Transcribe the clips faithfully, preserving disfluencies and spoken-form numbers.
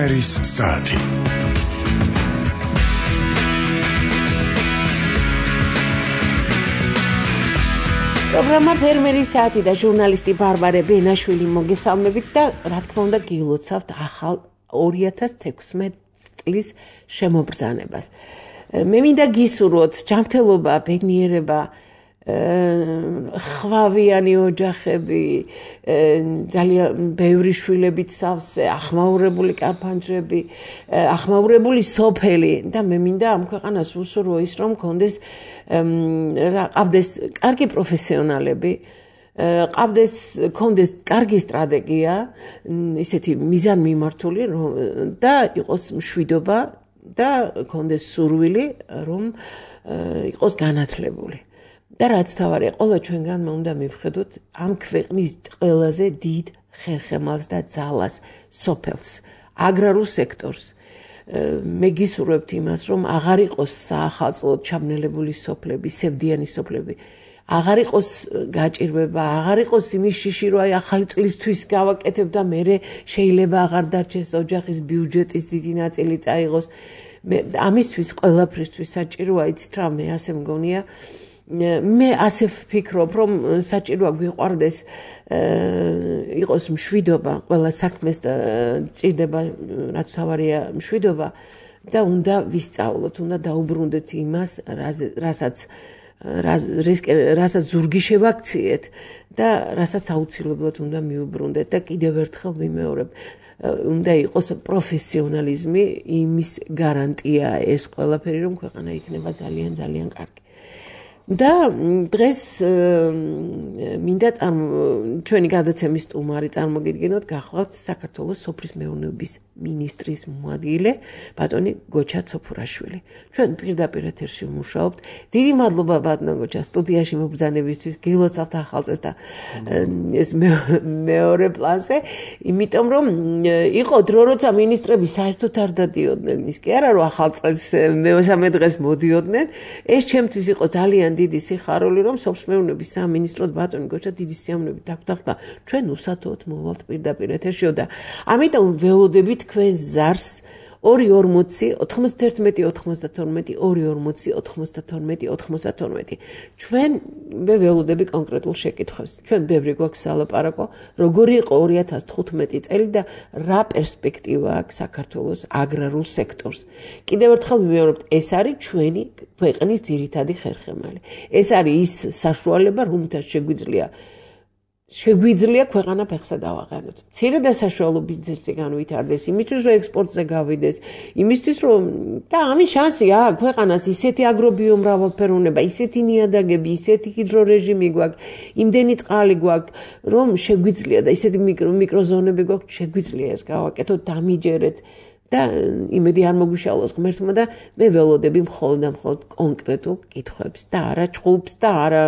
ფერმერის საათი. პროგრამა ფერმერის საათი და ჟურნალისტი ბარბარე ბენაშვილი მოგესალმებით და რა თქმა უნდა გილოცავთ ახალ ორი ათას თექვსმეტ წლის შემობრძანებას. მე მინდა გისურვოთ ჯანმრთელობა, ბედნიერება, ხვავიანი ოჯახები, ძალიან ბევრი შვილებით სავსე, ახმაურებული კაფანჯრები, ახმაურებული სოფელი და მე მინდა ამ ქვეყანას ვუსურვო ის რომ გქონდეს ყავდეს კარგი პროფესიონალები, ყავდეს გქონდეს კარგი სტრატეგია, ისეთი მიზანმიმართული და იყოს მშვიდობა და გქონდეს სურვილი რომ იყოს განათლებული. და რაც თავარია, ყველა ჩვენგანმა უნდა მივხედოთ ამ ქვეყნის ყველაზე დიდ ხერხემალს და ძალას, სოფელს, აგრარულ სექტორს. მე გისურვებთ იმას, რომ აღარ იყოს საახალწლოდ ჩაბნელებული სოფლები, სევდიანი სოფლები. აღარ იყოს გაჭირვება, აღარ იყოს იმის შიში, რომ აი ახალი წლისთვის გავაკეთებ და მერე შეიძლება აღარ დარჩეს ოჯახის ბიუჯეტის დიდი ნაწილი წაიღოს. ამისთვის ყველაფრისთვის საჭიროა, იცით რა, მე ასე მგონია, მე ასე ვფიქრობ, რომ საჭიროა გვიყვარდეს იყოს მშვიდობა, ყველა საქმეს ჭირდება, რაც თავარია მშვიდობა და უნდა ვისწავლოთ, უნდა დაუბრუნდეთ იმას, რასაც რასაც ზურგი შევაქციეთ და რასაც აუცილებლად უნდა მიუბრუნდეთ და კიდევ ერთხელ ვიმეორებ, უნდა იყოს პროფესიონალიზმი, იმის გარანტია ეს ყველაფერი, რომ ქვეყანა იქნება ძალიან ძალიან კარგი. და დღეს მინდა ჩვენი გადაცემის სტუმარი წარმოგიდგენოთ, გახლავთ საქართველოს სოფლის მეურნეობის მინისტრის მოადგილე ბატონი გოჩა ცოფურაშვილი. ჩვენ პირდაპირ ეთერში ვმუშაობთ. დიდი მადლობა ბატონო გოჩა სტუდიაში მობრძანებისთვის, გილოცავთ ახალ წელს და ეს მეორე პლანზე, იმიტომ რომ იყო დრო, როცა მინისტრები საერთოდ არ დადიოდნენ, ის კი არა რომ ახალ წელს მესამე დღეს მოდიოდნენ, ეს ჩემთვის იყო ძალიან დიდი სიხარული, რომ სოფლის მეურნეობის სამინისტროდ ბატონი გოჩა დიდი სიამოვნებით დაგვდახტა, ჩვენ უსათოოდ მოვალთ პირდაპირ ეთერში და ამიტომ ველოდებით თქვენ ზარს ორი ორმოცი ოთხმოცდაერთმეტი ოთხმოცდათორმეტი ორი ორმოცი ოთხმოცდათორმეტი ოთხმოცდათორმეტი. ჩვენ მე ველოდები კონკრეტულ შეკითხვებს. ჩვენ ბევრი გვაქვს სალაპარაკო, როგორი იყო ორი ათას თხუთმეტი წელი და რა პერსპექტივა აქვს საქართველოს აგრარულ სექტორს. კიდევ ერთხელ ვიმეორებთ, ეს არის ჩვენი ქვეყნის ძირითადი ხერხემალი. ეს არის ის საშუალება, რომელთაც შეგვიძლია შეგვიძლია ქვეყანა ფეხსა დავაყენოთ. მცირე და საშუალო ბიზნესზე განვითარდეს, იმისთვის რომ ექსპორტზე გავიდეს, იმისთვის რომ და ამის შანსი აქვს ქვეყანას, ისეთი აგრობიომრავალფეროვნება, ისეთი ნიადაგები, ისეთი ჰიდრორეჟიმი გვაქვს, იმდენი წყალი გვაქვს, რომ შეგვიძლია და ისეთი მიკროზონები გვაქვს, შეგვიძლია ეს გავაკეთოთ, დამიჯერეთ. და იმედი არ მოგვიშალოს ღმერთმა და მე ველოდები მხოლოდ და მხოლოდ კონკრეტულ კითხვებს და არა ჭხუბს და არა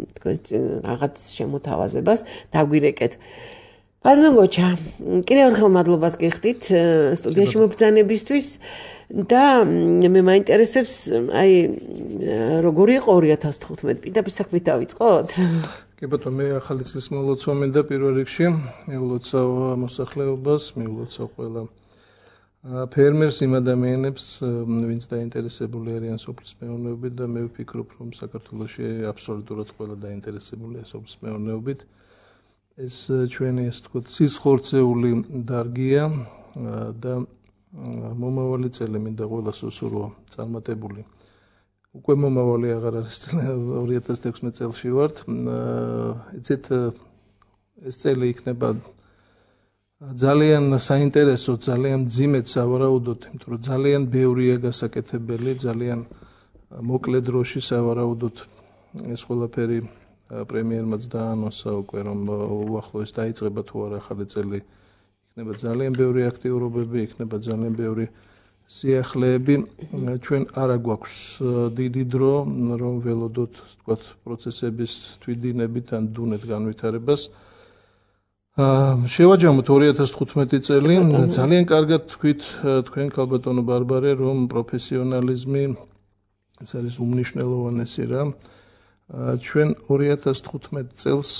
რაღაც შემოთავაზებას დაგვირეკეთ. ბატონო გოჩა, კიდევ ერთხელ მადლობას გიხდით სტუდიაში მობრძანებისთვის და მე მაინტერესებს აი როგორი იყო ორი ათას თხუთმეტი, პირდაპირ საქმით დავიწყოთ? კი ბატონო, მე ახალი წლის მოლოცვა მინდა პირველ რიგში, მივლოცავ მოსახლეობას, მივლოცავ ყველა ფერმერს, იმ ადამიანებს, ვინც დაინტერესებული არიან სოფლის მეურნეობით და მე ვფიქრობ, რომ საქართველოში აბსოლუტურად ყველა დაინტერესებულია სოფლის მეურნეობით. ეს ჩვენი ასე ვთქვათ, სისხლხორცეული დარგია და მომავალი წელი მინდა ყველას უსურვო წარმატებული. უკვე მომავალი აღარ არის ორი ათას თექვსმეტ წელში ვართ. იცით, ეს წელი იქნება ძალიან საინტერესო, ძალიან მძიმედ სავარაუდოდ, იმიტომ რომ ძალიან ბევრია გასაკეთებელი, ძალიან მოკლე დროში სავარაუდოდ ეს ყველაფერი პრემიერმაც დაანონსა უკვე, რომ უახლოეს დაიწყება თუ არა ახალი წელი, იქნება ძალიან ბევრი აქტიურობები, იქნება ძალიან ბევრი სიახლეები. ჩვენ არა გვაქვს დიდი დრო, რომ ველოდოთ, თქვათ, პროცესების თვითდინებით ან დუნეთ განვითარებას. შევაჯამოთ ორი ათას თხუთმეტი წელი, ძალიან კარგად თქვით თქვენ ქალბატონო ბარბარე, რომ პროფესიონალიზმი ეს არის უმნიშვნელოვანესი რა. ჩვენ ორი ათას თხუთმეტ წელს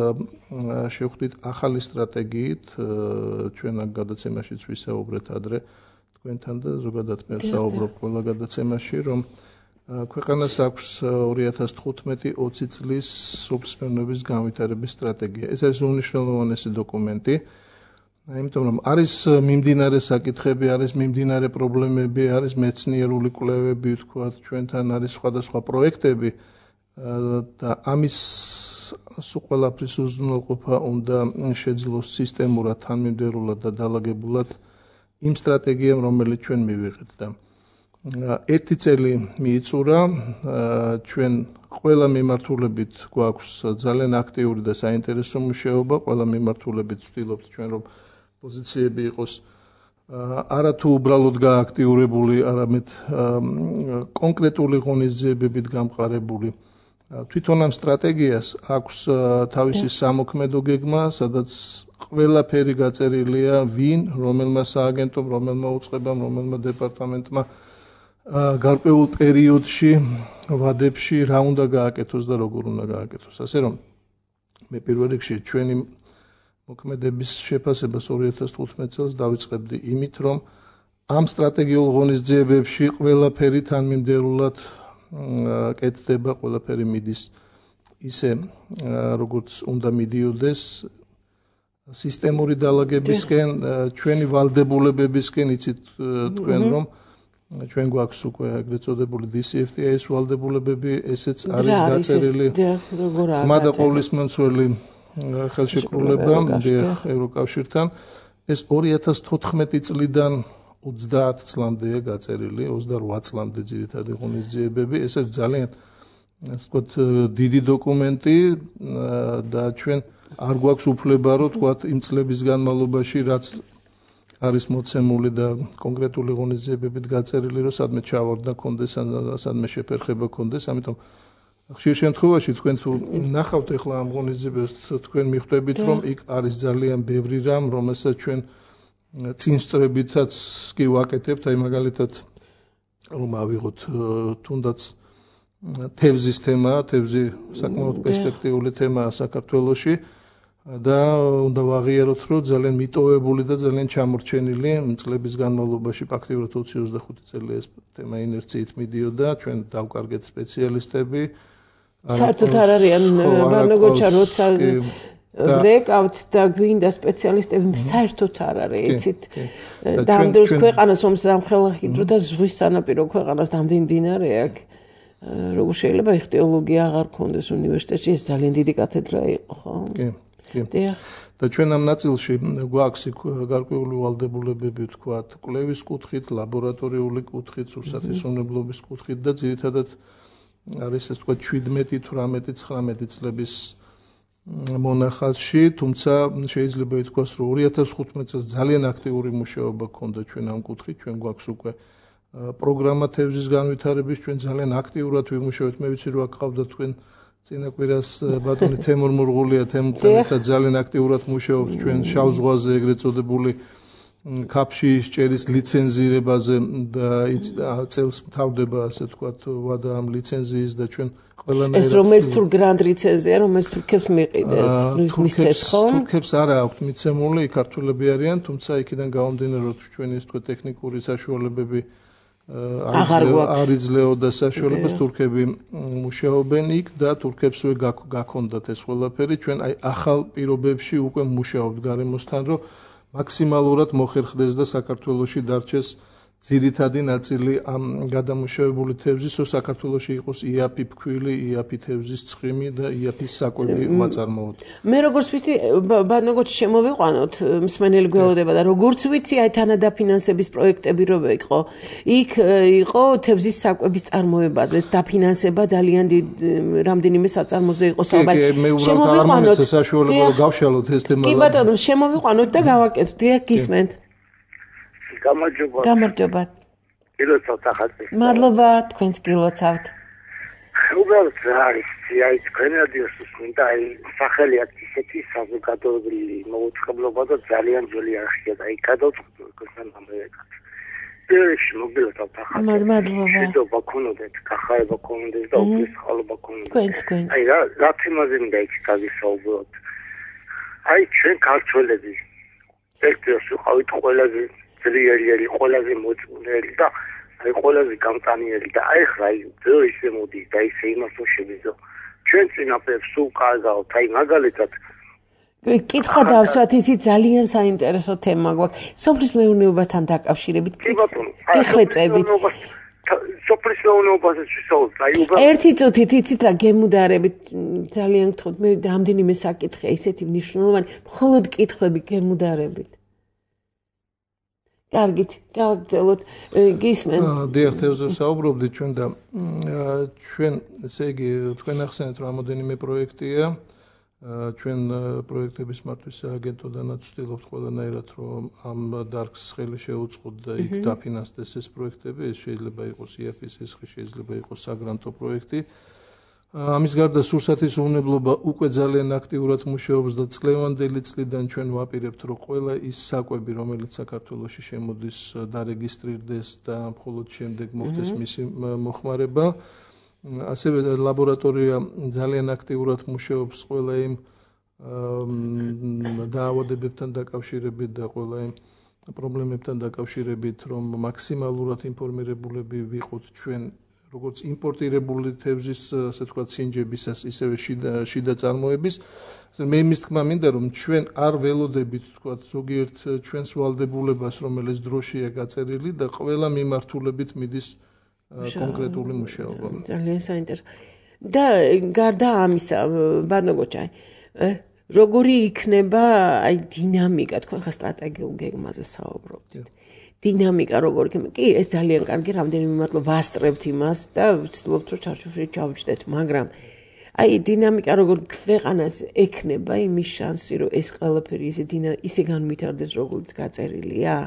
შევხვდით ახალი სტრატეგიით, ჩვენ აქ გადაცემაშიც ვისაუბრეთ ადრე თქვენთან და ზოგადად მე ვსაუბრობ ყველა გადაცემაში, რომ ქვეყანას აქვს ორი ათას თხუთმეტი ოცი წლის სულსმენობის განვითარების სტრატეგია. ეს არის უმნიშვნელოვანესი დოკუმენტი. იმიტომ რომ არის მიმდინარე საკითხები, არის მიმდინარე პრობლემები, არის მეცნიერული კვლევები, ვთქვათ, ჩვენთან არის სხვადასხვა პროექტები და ამის სულ ყველაფრის უზრუნველყოფა უნდა შეძლოს სისტემურად, თანმიმდევრულად და დალაგებულად იმ სტრატეგიამ, რომელიც ჩვენ მივიღეთ და ერთი წელი მიიწურა, ჩვენ ყველა მიმართულებით გვაქვს ძალიან აქტიური და საინტერესო მუშაობა, ყველა მიმართულებით ვცდილობთ ჩვენ რომ პოზიციები იყოს არა თუ უბრალოდ გააქტიურებული, არამედ კონკრეტული ღონისძიებებით გამყარებული. თვითონ ამ სტრატეგიას აქვს თავისი სამოქმედო გეგმა, სადაც ყველაფერი გაწერილია, ვინ, რომელმა სააგენტომ, რომელმა უწყებამ, რომელმა დეპარტამენტმა გარკვეულ პერიოდში, ვადებში რა უნდა გააკეთოს და როგორ უნდა გააკეთოს. ასე რომ მე პირველ რიგში ჩვენი მოქმედების შეფასებას ორი ათას თხუთმეტ წელს დავიწყებდი იმით, რომ ამ სტრატეგიულ ღონისძიებებში ყველაფერი თანმიმდევრულად კეთდება, ყველაფერი მიდის ისე, როგორც უნდა მიდიოდეს სისტემური დალაგებისკენ, ჩვენი ვალდებულებებისკენ, იცით თქვენ რომ ჩვენ გვაქვს უკვე ეგრეთ წოდებული დი სი ეფ ტი აის ვალდებულებები, ესეც არის გაწერილი ხმა და ყოვლისმომცველი ხელშეკრულება ევროკავშირთან. ეს ორი ათას თხუთმეტი წლიდან ოცდაათ წლამდეა გაწერილი, ოცდარვა წლამდე ძირითადი ღონისძიებები. ეს არის ძალიან ასე ვთქვათ დიდი დოკუმენტი და ჩვენ არ გვაქვს უფლება რომ ვთქვათ იმ წლების განმავლობაში რაც არის მოცემული და კონკრეტული ღონისძიებებით გაწერილი, რომ სადმე ჩავარდნა კონდეს, სადმე შეფერხება კონდეს, ამიტომ ხშირ შემთხვევაში თქვენ თუ ნახავთ ახლა ამ ღონისძიებას, თქვენ მიხვდებით, რომ იქ არის ძალიან ბევრი რამ, რომელსაც ჩვენ წინ სწრებითაც კი ვაკეთებთ, აი მაგალითად რომ ავიღოთ თუნდაც თევზის თემა, თევზი საკმაოდ პერსპექტიული თემაა საქართველოში და უნდა ვაღიაროთ, რომ ძალიან მიტოვებული და ძალიან ჩამორჩენილი წლების განმავლობაში ფაქტიურად ოცი ოცდახუთი წელი ეს თემა ინერციით მიდიოდა, ჩვენ დავკარგეთ სპეციალისტები. საერთოდ არ არიან ბარნოგოჩა როცა ვრეკავთ და გვინდა სპეციალისტები, საერთოდ არ არის, იცით? დამდროს ქვეყანას ომს დამხელა ჰიდრო და ზღვის სანაპირო ქვეყანას დამდინ მდინარე აქვს. როგორ შეიძლება იხტიოლოგია აღარ ქონდეს უნივერსიტეტში, ეს ძალიან დიდი კათედრა იყო, ხო? კი. და ჩვენ ამ ნაწილში გვაქვს გარკვეული ვალდებულებები, ვთქვათ, კვლევის კუთხით, ლაბორატორიული კუთხით, სურსათისმებლობის კუთხით და ძირითადად არის ეს ვთქვათ შვიდმეტი, თვრამეტი, ცხრამეტი წლების მონახაზში, თუმცა შეიძლება ითქვას, რომ ორი ათას თხუთმეტ წელს ძალიან აქტიური მუშაობა ჰქონდა ჩვენ ამ კუთხით, ჩვენ გვაქვს უკვე პროგრამა თევზის განვითარების, ჩვენ ძალიან აქტიურად ვიმუშავებთ, მე ვიცი რომ აქ ყავდა თქვენ წინა კვირას ბატონი თემურ მურღულია თემთან ძალიან აქტიურად მუშაობს ჩვენ შავ ზღვაზე ეგრეთ წოდებული ქაფში ჭერის ლიცენზირებაზე და წელს მთავრდება ასე ვთქვათ ვადა ამ ლიცენზიის და ჩვენ ყველანაირად ეს რომელიც თუ გრანდ ლიცენზია რომელიც თურქებს მიყიდეთ მისცეს ხომ თურქებს არა აქვთ მიცემული ქართველები არიან თუმცა იქიდან გამომდინარე რომ ჩვენი ეს თქო ტექნიკური საშუალებები არ იძლეოდა საშუალებას თურქები მუშაობენ იქ და თურქებსვე გაქონდათ ეს ყველაფერი ჩვენ აი ახალ პირობებში უკვე მუშაობთ გარემოსთან რომ მაქსიმალურად მოხერხდეს და საქართველოში დარჩეს ძირითადი ნაწილი ამ გადამუშავებული თევზის, რომ საქართველოში იყოს იაფი ფქვილი, იაფი თევზის ცხიმი და იაფის საკვები ვაწარმოოთ. მე როგორც ვიცი, ბანოგოჩი შემოვიყვანოთ, მსმენელი გველოდება და როგორც ვიცი, აი თანადაფინანსების პროექტები რო იყო, იქ იყო თევზის საკვების წარმოებაზე, დაფინანსება ძალიან რამდენიმე საწარმოზე იყო საუბარი. მე უბრალოდ არ მომეცეს საშუალება რომ გავშალოთ ეს თემა. კი ბატონო, შემოვიყვანოთ და გავაკეთოთ. დიახ, გისმენთ. გამარჯობა. გამარჯობა. გილოცავთ ახალწელს. მადლობა, თქვენც გილოცავთ. უბრალოდ არის, აი თქვენ რადიოს უსმენთ, აი სახელი აქვს ისეთი საზოგადოებრივი მოუწყებლობა და ძალიან ძველი არხია და აი გადავწყვეტ ქვეყნამ ამერიკას. პერიოდში მოგილოცავთ ახალ მადლობა. შედობა ქონოდეთ, გახარება ქონოდეთ და უფლისხალობა ქონოდეთ. გვენს გვენს. აი რა რა თემაზე მინდა იქ გაგისაუბროთ. აი ჩვენ ქართველები ერთდროს ვიყავით ყველაზე ძლიერი, ყველაზე მოწმული და აი ყველაზე გამტანიერი და აი ხა აი ძო ისე მოდის და ისე იმას უშვებს და ჩვენ წინაპრებს სულ კარგავთ. აი მაგალითად კითხვა დავსვათ, ისიც ძალიან საინტერესო თემა გვაქვს. სოფლის მეურნეობასთან დაკავშირებით. კი ბატონო, გიხლეწებით. სოფლის მეურნეობაზე ვისაუბრეთ. აი უბრალოდ ერთი წუთით იცით რა გემუდარებით ძალიან გთხოვთ, მე რამდენიმე საკითხია ისეთი მნიშვნელოვანი, მხოლოდ კითხვები გემუდარებით. კარგით, გავაგრძელოთ. გისმენ. დიახ, თევზზე საუბრობდით ჩვენ და ჩვენ ესე იგი თქვენ ახსენეთ რომ რამოდენიმე პროექტია ჩვენ პროექტების მართვის აგენტოდანაც ვცდილობთ ყველანაირად რომ ამ დარგს ხელი შეუწყოთ და იქ დაფინანსდეს ეს პროექტები, ეს შეიძლება იყოს ი-აფ-ის ესხი, შეიძლება იყოს საგრანტო პროექტი. ამის გარდა სურსათის უვნებლობა უკვე ძალიან აქტიურად მუშაობს და წლევანდელი წლიდან ჩვენ ვაპირებთ რომ ყველა ის საკვები რომელიც საქართველოში შემოდის დარეგისტრირდეს და მხოლოდ შემდეგ მოხდეს მისი მოხმარება. ასევე ლაბორატორია ძალიან აქტიურად მუშაობს ყველა იმ დაავადებებთან დაკავშირებით და ყველა იმ პრობლემებთან დაკავშირებით, რომ მაქსიმალურად ინფორმირებულები ვიყოთ ჩვენ როგორც იმპორტირებული თევზის, ასე ვთქვათ, სინჯებისას, ისევე შიდა შიდა წარმოების. მე იმის თქმა მინდა, რომ ჩვენ არ ველოდებით, ვთქვათ, ზოგიერთ ჩვენს ვალდებულებას, რომელიც დროშია გაწერილი და ყველა მიმართულებით მიდის კონკრეტული მუშაობა. ძალიან საინტერესო. და გარდა ამისა, ბატონო გოჩაი, როგორი იქნება აი დინამიკა, თქვენ ხა სტრატეგიულ გეგმაზე საუბრობთ. დინამიკა როგორი იქნება? კი, ეს ძალიან კარგი, რამდენიმე მართლა ვასწრებთ იმას და ვცდილობთ რომ ჩარჩოთი ჩავჭდეთ, მაგრამ აი დინამიკა როგორ ქვეყანას ექნება იმის შანსი, რომ ეს ყველაფერი ისე დინა ისე განვითარდეს, როგორც გაწერილია?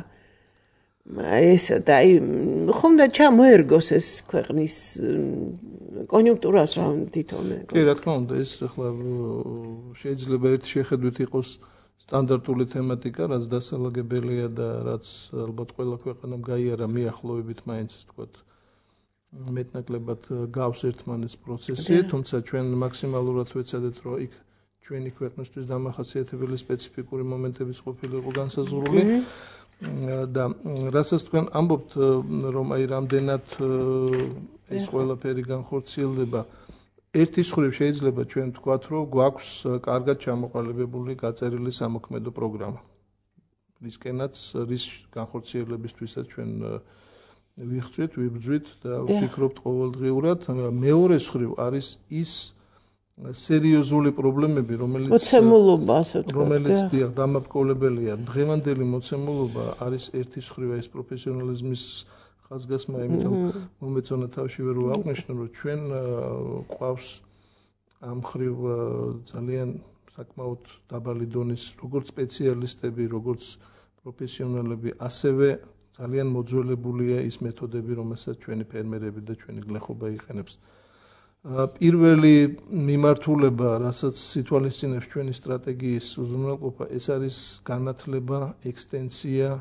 ეს და აი ხომ და ჩამოერგოს ეს ქვეყნის კონიუნქტურას რა თვითონ. კი, რა თქმა უნდა, ეს ახლა შეიძლება ერთი შეხედვით იყოს სტანდარტული თემატიკა, რაც დასალაგებელია და რაც ალბათ ყველა ქვეყანამ გაიარა მიახლოებით მაინც ის თქვათ მეტნაკლებად გავს ერთმანეთს პროცესი, თუმცა ჩვენ მაქსიმალურად ვეცადეთ, რომ იქ ჩვენი ქვეყნისთვის დამახასიათებელი სპეციფიკური მომენტების ყოფილიყო განსაზღვრული. და რასაც თქვენ ამბობთ რომ აი რამდენად ეს ყველაფერი განხორციელდება ერთის მხრივ შეიძლება ჩვენ ვთქვათ რომ გვაქვს კარგად ჩამოყალიბებული გაწერილი სამოქმედო პროგრამა რისკენაც რის განხორციელებისთვისაც ჩვენ ვიხწვით, ვიბრძვით და ვფიქრობთ ყოველდღიურად. მეორე მხრივ არის ის სერიოზული პრობლემები, რომელიც მოცემულობა, ასე ვთქვათ, რომელიც დიახ, დამაბკოლებელია. დღევანდელი მოცემულობა არის ერთის მხრივ ეს პროფესიონალიზმის ხაზგასმა, იმიტომ მომეწონა თავშივე რომ აღნიშნო, რომ ჩვენ ყავს ამ მხრივ ძალიან საკმაოდ დაბალი დონის როგორც სპეციალისტები, როგორც პროფესიონალები, ასევე ძალიან მოძველებულია ის მეთოდები, რომელსაც ჩვენი ფერმერები და ჩვენი გლეხობა იყენებს. პირველი მიმართულება, რასაც ითვალისწინებს ჩვენი სტრატეგიის უზრუნველყოფა, ეს არის განათლება, ექსტენსია,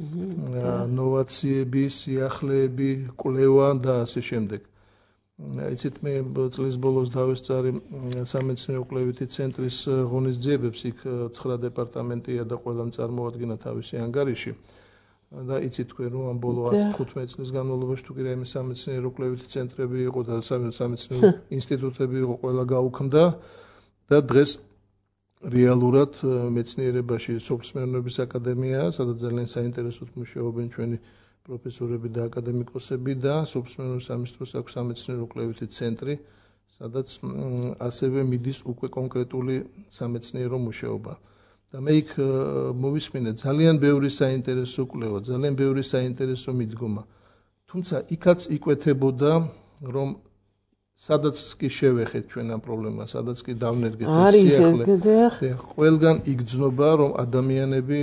ნოვაციები, სიახლეები, კვლევა და ასე შემდეგ. იცით, მე წლის ბოლოს დავესწარი სამეცნიერო კვლევითი ცენტრის ღონისძიებებს, იქ ცხრა დეპარტამენტია და ყველამ წარმოადგინა თავისი ანგარიში. და იცით თქვენ რომ ამ ბოლო ათი-თხუთმეტი წლის განმავლობაში თუ კი რაიმე სამეცნიერო კვლევითი ცენტრები იყო და სამეცნიერო ინსტიტუტები იყო, ყველა გაუქმდა და დღეს რეალურად მეცნიერებაში სოფლის მეურნეობის აკადემია, სადაც ძალიან საინტერესოდ მუშაობენ ჩვენი პროფესორები და აკადემიკოსები და სოფლის მეურნეობის სამინისტროს აქვს სამეცნიერო კვლევითი ცენტრი, სადაც ასევე მიდის უკვე კონკრეტული სამეცნიერო მუშაობა. და მე იქ მოვისმინე ძალიან ბევრი საინტერესო კვლევა, ძალიან ბევრი საინტერესო მიდგომა. თუმცა იქაც იკვეთებოდა, რომ სადაც კი შევეხეთ ჩვენ ამ პრობლემას, სადაც კი დავნერგეთ ეს სიახლე. ყველგან იგრძნობა, რომ ადამიანები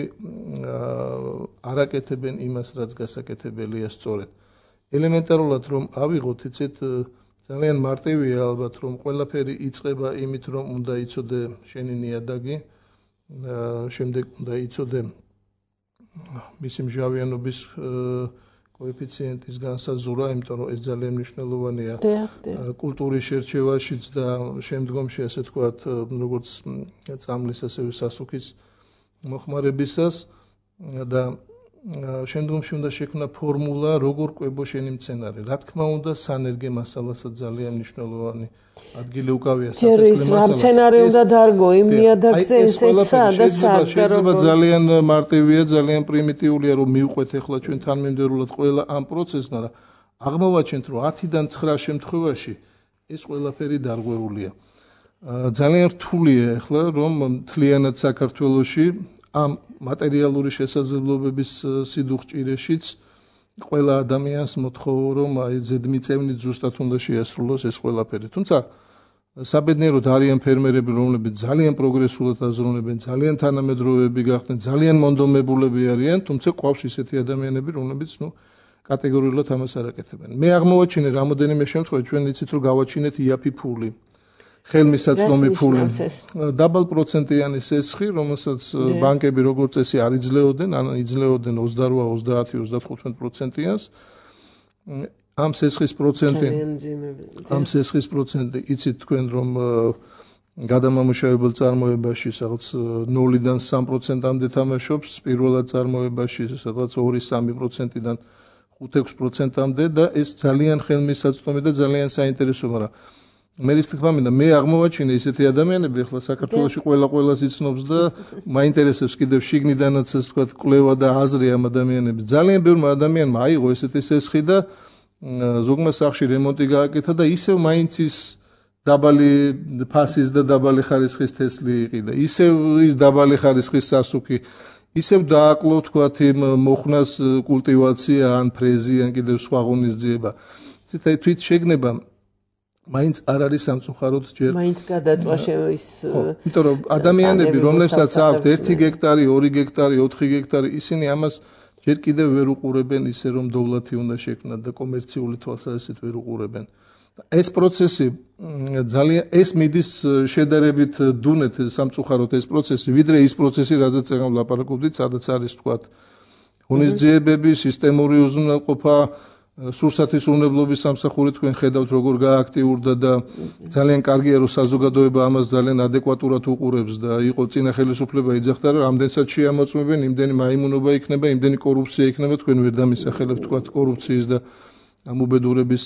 არაკეთებენ იმას, რაც გასაკეთებელია სწორედ. ელემენტარულად რომ ავიღოთ, იცით, ძალიან მარტივია ალბათ, რომ ყველაფერი იწყება იმით, რომ უნდა იცოდე შენი ნიადაგი. შემდეგ უნდა იცოდე მისი მჟავიანობის კოეფიციენტის განსაზღვრა, იმიტომ რომ ეს ძალიან მნიშვნელოვანია კულტურის შერჩევაშიც და შემდგომში, ასე ვთქვათ, როგორც წამლის, ასევე სასუქის მოხმარებისას და შემდგომში უნდა შექმნა ფორმულა, როგორ კვებო შენი მცენარე. რა თქმა უნდა, სანერგე მასალასაც ძალიან მნიშვნელოვანი ადგილი უკავია საფესლე მასალას. მცენარე უნდა დარგო იმ ნიადაგზე ესეცა და შეიძლება ძალიან მარტივია, ძალიან პრიმიტიულია, რომ მივყვეთ ახლა ჩვენ თანმიმდევრულად ყველა ამ პროცესს, მაგრამ აღმოვაჩენთ, რომ ათიდან ცხრა შემთხვევაში ეს ყველაფერი დარღვეულია. ძალიან რთულია ახლა, რომ მთლიანად საქართველოში ამ მატერიალური შესაძლებლობების სიდუხჭირეშიც ყველა ადამიანს მოთხოვო, რომ აი ზედმიწევნით ზუსტად უნდა შეასრულოს ეს ყველაფერი. თუმცა საბედნიეროდ არიან ფერმერები, რომლებიც ძალიან პროგრესულად აზროვნებენ, ძალიან თანამედროვეები გახდნენ, ძალიან მონდომებულები არიან, თუმცა ყავს ისეთი ადამიანები, რომლებიც ნუ კატეგორიულად ამას არ აკეთებენ. მე აღმოვაჩინე რამოდენიმე შემთხვევაში, ჩვენ იცით, რომ გავაჩინეთ იაფი ფული. ხელმისაწვდომი ფული, დაბალ პროცენტიანი სესხი, რომელსაც ბანკები როგორც წესი არ იძლეოდნენ, ან იძლეოდნენ ოცდარვა, ოცდაათი, ოცდათხუთმეტ პროცენტიანს. ამ სესხის პროცენტი, ამ სესხის პროცენტი იცით თქვენ, რომ გადამამუშავებელ წარმოებაში სადღაც ნულიდან სამ პროცენტამდე თამაშობს, პირველად წარმოებაში სადღაც ორი სამი პროცენტიდან ხუთ ექვს პროცენტამდე და ეს ძალიან ხელმისაწვდომი და ძალიან საინტერესო, მაგრამ მე ის თქმა მინდა, მე აღმოვაჩინე ისეთი ადამიანები, ახლა საქართველოში ყველა ყველას იცნობს და მაინტერესებს კიდევ შიგნიდანაც ეს თქვა კვლევა და აზრი ამ ადამიანების. ძალიან ბევრმა ადამიანმა აიღო ესეთი სესხი და ზოგმა სახლში რემონტი გააკეთა და ისევ მაინც ის დაბალი ფასის და დაბალი ხარისხის თესლი იყიდა. ისევ ის დაბალი ხარისხის სასუქი, ისევ დააკლო თქვა იმ მოხნას კულტივაცია ან ფრეზი ან კიდევ სხვა ღონისძიება. ცეთა თვით შეგნება მაინც არ არის სამწუხაროდ ჯერ მაინც გადაწვა შემის იმიტომ რომ ადამიანები რომლებსაც აქვთ ერთი გექტარი, ორი გექტარი, ოთხი გექტარი, ისინი ამას ჯერ კიდევ ვერ უყურებენ ისე რომ დოვლათი უნდა შექმნათ და კომერციული თვალსაზრისით ვერ უყურებენ. ეს პროცესი ძალიან ეს მიდის შედარებით დუნეთ სამწუხაროდ ეს პროცესი, ვიდრე ის პროცესი, რაზეც წეგან ვლაპარაკობდით, სადაც არის თქვათ ღონისძიებები, სისტემური უზრუნველყოფა, სურსათის უნებლობის სამსახური თქვენ ხედავთ როგორ გააქტიურდა და ძალიან კარგია რომ საზოგადოება ამას ძალიან ადეკვატურად უყურებს და იყო წინა ხელისუფლება იძახდა რომ ამდენსაც შეამოწმებენ, იმდენი მაიმუნობა იქნება, იმდენი კორუფცია იქნება, თქვენ ვერ დამისახელებთ თქვათ კორუფციის და ამ უბედურების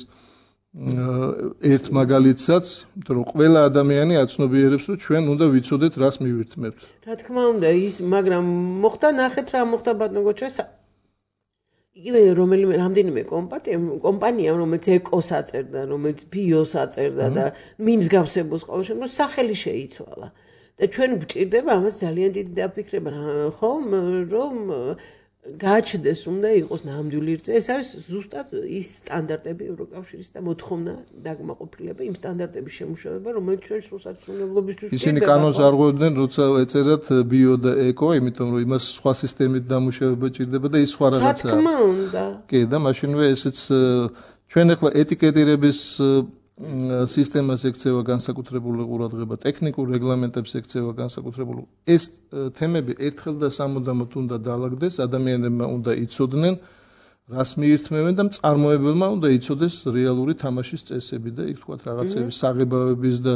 ერთ მაგალითსაც, იმიტომ რომ ყველა ადამიანი აცნობიერებს რომ ჩვენ უნდა ვიცოდეთ რას მივირთმევთ. რა თქმა უნდა, ის მაგრამ მოხდა ნახეთ რა მოხდა ბატონო გოჩეს იგივე რომელიმე რამდენიმე კომპანია, რომელიც ეკოს აწერდა, რომელიც ბიოს აწერდა და მიმსგავსებულს ყოველ შემთხვევაში სახელი შეიცვალა. და ჩვენ გვჭირდება ამას ძალიან დიდი დაფიქრება, ხომ, რომ გააჩნდეს, უნდა იყოს ნამდვილი რწე. ეს არის ზუსტად ის სტანდარტები ევროკავშირის და მოთხოვნა დაკმაყოფილება იმ სტანდარტების შემუშავება, რომელიც ჩვენ სურსათმრავლობისთვის ისინი კანონს არღვევდნენ, როცა ეწერათ ბიო და ეკო, იმიტომ რომ იმას სხვა სისტემით დამუშავება ჭირდება და ის სხვა რაღაცაა. რა თქმა უნდა. კი, და მაშინვე ესეც ჩვენ ახლა ეტიკეტირების სისტემას ექცევა განსაკუთრებული ყურადღება, ტექნიკურ რეგლამენტებს ექცევა განსაკუთრებული. ეს თემები ერთხელ და სამუდამოდ უნდა დაალაგდეს, ადამიანებმა უნდა იცოდნენ, რას მიირთმევენ და მწარმოებელმა უნდა იცოდეს რეალური თამაშის წესები და იქ თქვათ რაღაცების საღებავების და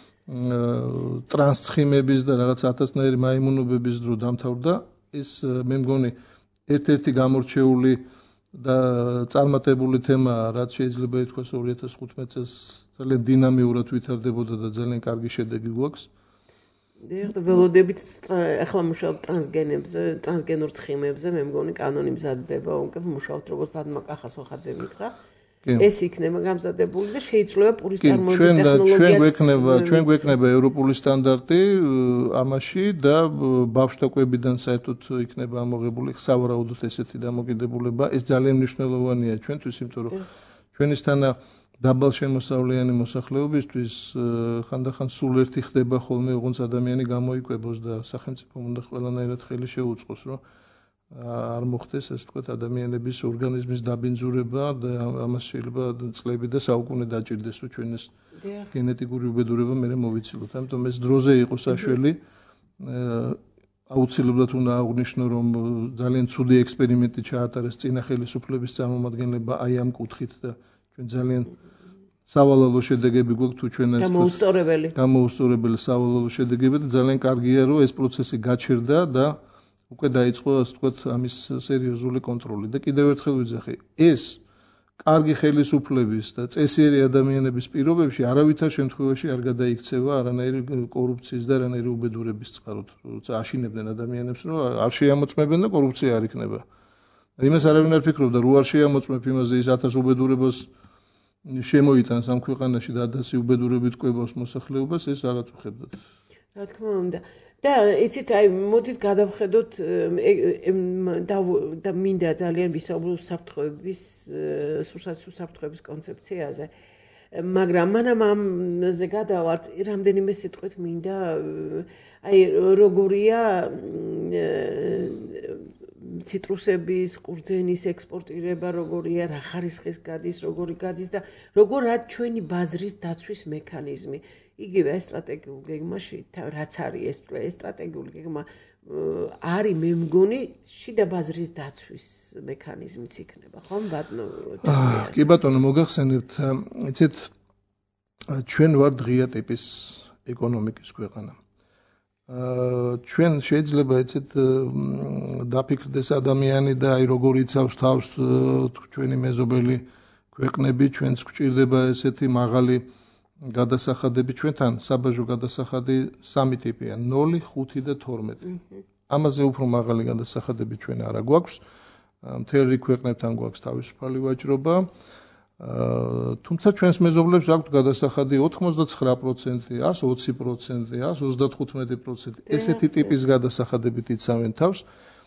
ტრანსცხიმების და რაღაც ათასნაირი მაიმუნობების დრო დამთავრდა. ეს მე მგონი ერთ-ერთი გამორჩეული და წარმატებული თემაა, რაც შეიძლება ითქვას ორი ათას ხუთმეტ წელს ძალიან დინამიურად ვითარდებოდა და ძალიან კარგი შედეგი გვაქვს. და ველოდებით ახლა მუშაობ ტრანსგენებზე, ტრანსგენურ ცხიმებზე, მე მგონი კანონი მზადდება, უკვე მუშაობთ როგორც ბატონმა კახას ვახაძე მითხრა. ეს იქნება გამზადებული და შეიძლება პურის წარმოების ტექნოლოგიაც ჩვენ გვექნება, ჩვენ გვექნება ევროპული სტანდარტი ამაში და ბავშვთა კვებიდან საერთოდ იქნება ამოღებული სავარაუდოდ ესეთი დამოკიდებულება. ეს ძალიან მნიშვნელოვანია ჩვენთვის, იმიტომ რომ ჩვენისთანა დაბალ შემოსავლიანი მოსახლეობისთვის ხანდახან სულ ერთი ხდება ხოლმე, ოღონდ ადამიანი გამოიკვებოს და სახელმწიფო უნდა ყველანაირად ხელი შეუწყოს, რომ არ მოხდეს ეს თქვა ადამიანების ორგანიზმის დაბინძურება და ამას შეიძლება წლები და საუკუნე დაჭირდეს რომ ჩვენ ეს გენეტიკური უბედურება მე მოვიცილოთ. ამიტომ ეს დროზე იყო საშველი აუცილებლად უნდა აღვნიშნო, რომ ძალიან ცუდი ექსპერიმენტი ჩაატარეს წინა ხელისუფლების წარმომადგენლება აი ამ კუთხით და ჩვენ ძალიან სავალალო შედეგები გვაქვს თუ ჩვენ ეს გამოუსწორებელი გამოუსწორებელი სავალალო შედეგები და ძალიან კარგია რომ ეს პროცესი გაჩერდა და უკვე დაიწყო ასე ვთქვათ ამის სერიოზული კონტროლი და კიდევ ერთხელ ვიძახი ეს კარგი ხელისუფლების და წესიერი ადამიანების პირობებში არავითარ შემთხვევაში არ გადაიქცევა არანაირი კორუფციის და არანაირი უბედურების წყაროდ როცა აშინებდნენ ადამიანებს რომ არ შეამოწმებენ და კორუფცია არ იქნება იმას არავინ არ ფიქრობდა რომ არ შეამოწმებ იმაზე ის ათას უბედურებას შემოიტანს ამ ქვეყანაში და ათასი უბედურებით კვებავს მოსახლეობას ეს რაღაც ვხედავთ რა თქმა უნდა და იცით აი მოდით გადავხედოთ და მინდა ძალიან ვისაუბროთ საფრთხეების სურსათო საფრთხეების კონცეფციაზე მაგრამ მანამ ამზე გადავართ რამდენიმე სიტყვით მინდა აი როგორია ციტრუსების ყურძენის ექსპორტირება როგორია რა ხარისხის გადის როგორი გადის და როგორ რა ჩვენი ბაზრის დაცვის მექანიზმი იგივე სტრატეგიულ გეგმაში რაც არის ეს სტრატეგიული გეგმა არის მე მგონი შიდა ბაზრის დაცვის მექანიზმიც იქნება ხომ ბატონო კი ბატონო მოგახსენებთ იცით ჩვენ ვართ ღია ტიპის ეკონომიკის ქვეყანა ჩვენ შეიძლება იცით დაფიქრდეს ადამიანი და აი როგორ იცავს თავს ჩვენი მეზობელი ქვეყნები ჩვენც გვჭირდება ესეთი მაღალი გადასახადები ჩვენთან საბაჟო გადასახადი სამი ტიპია ნული, ხუთი და თორმეტი. ამაზე უფრო მაღალი გადასახადები ჩვენ არა გვაქვს. მთელი ქვეყნებთან გვაქვს თავისუფალი ვაჭრობა. თუმცა ჩვენს მეზობლებს აქვთ გადასახადი ოთხმოცდაცხრა პროცენტი, εκατს ოცი პროცენტი, εκατს ოცდათხუთმეტი პროცენტი. ესეთი ტიპის გადასახადებით იცავენ თავს.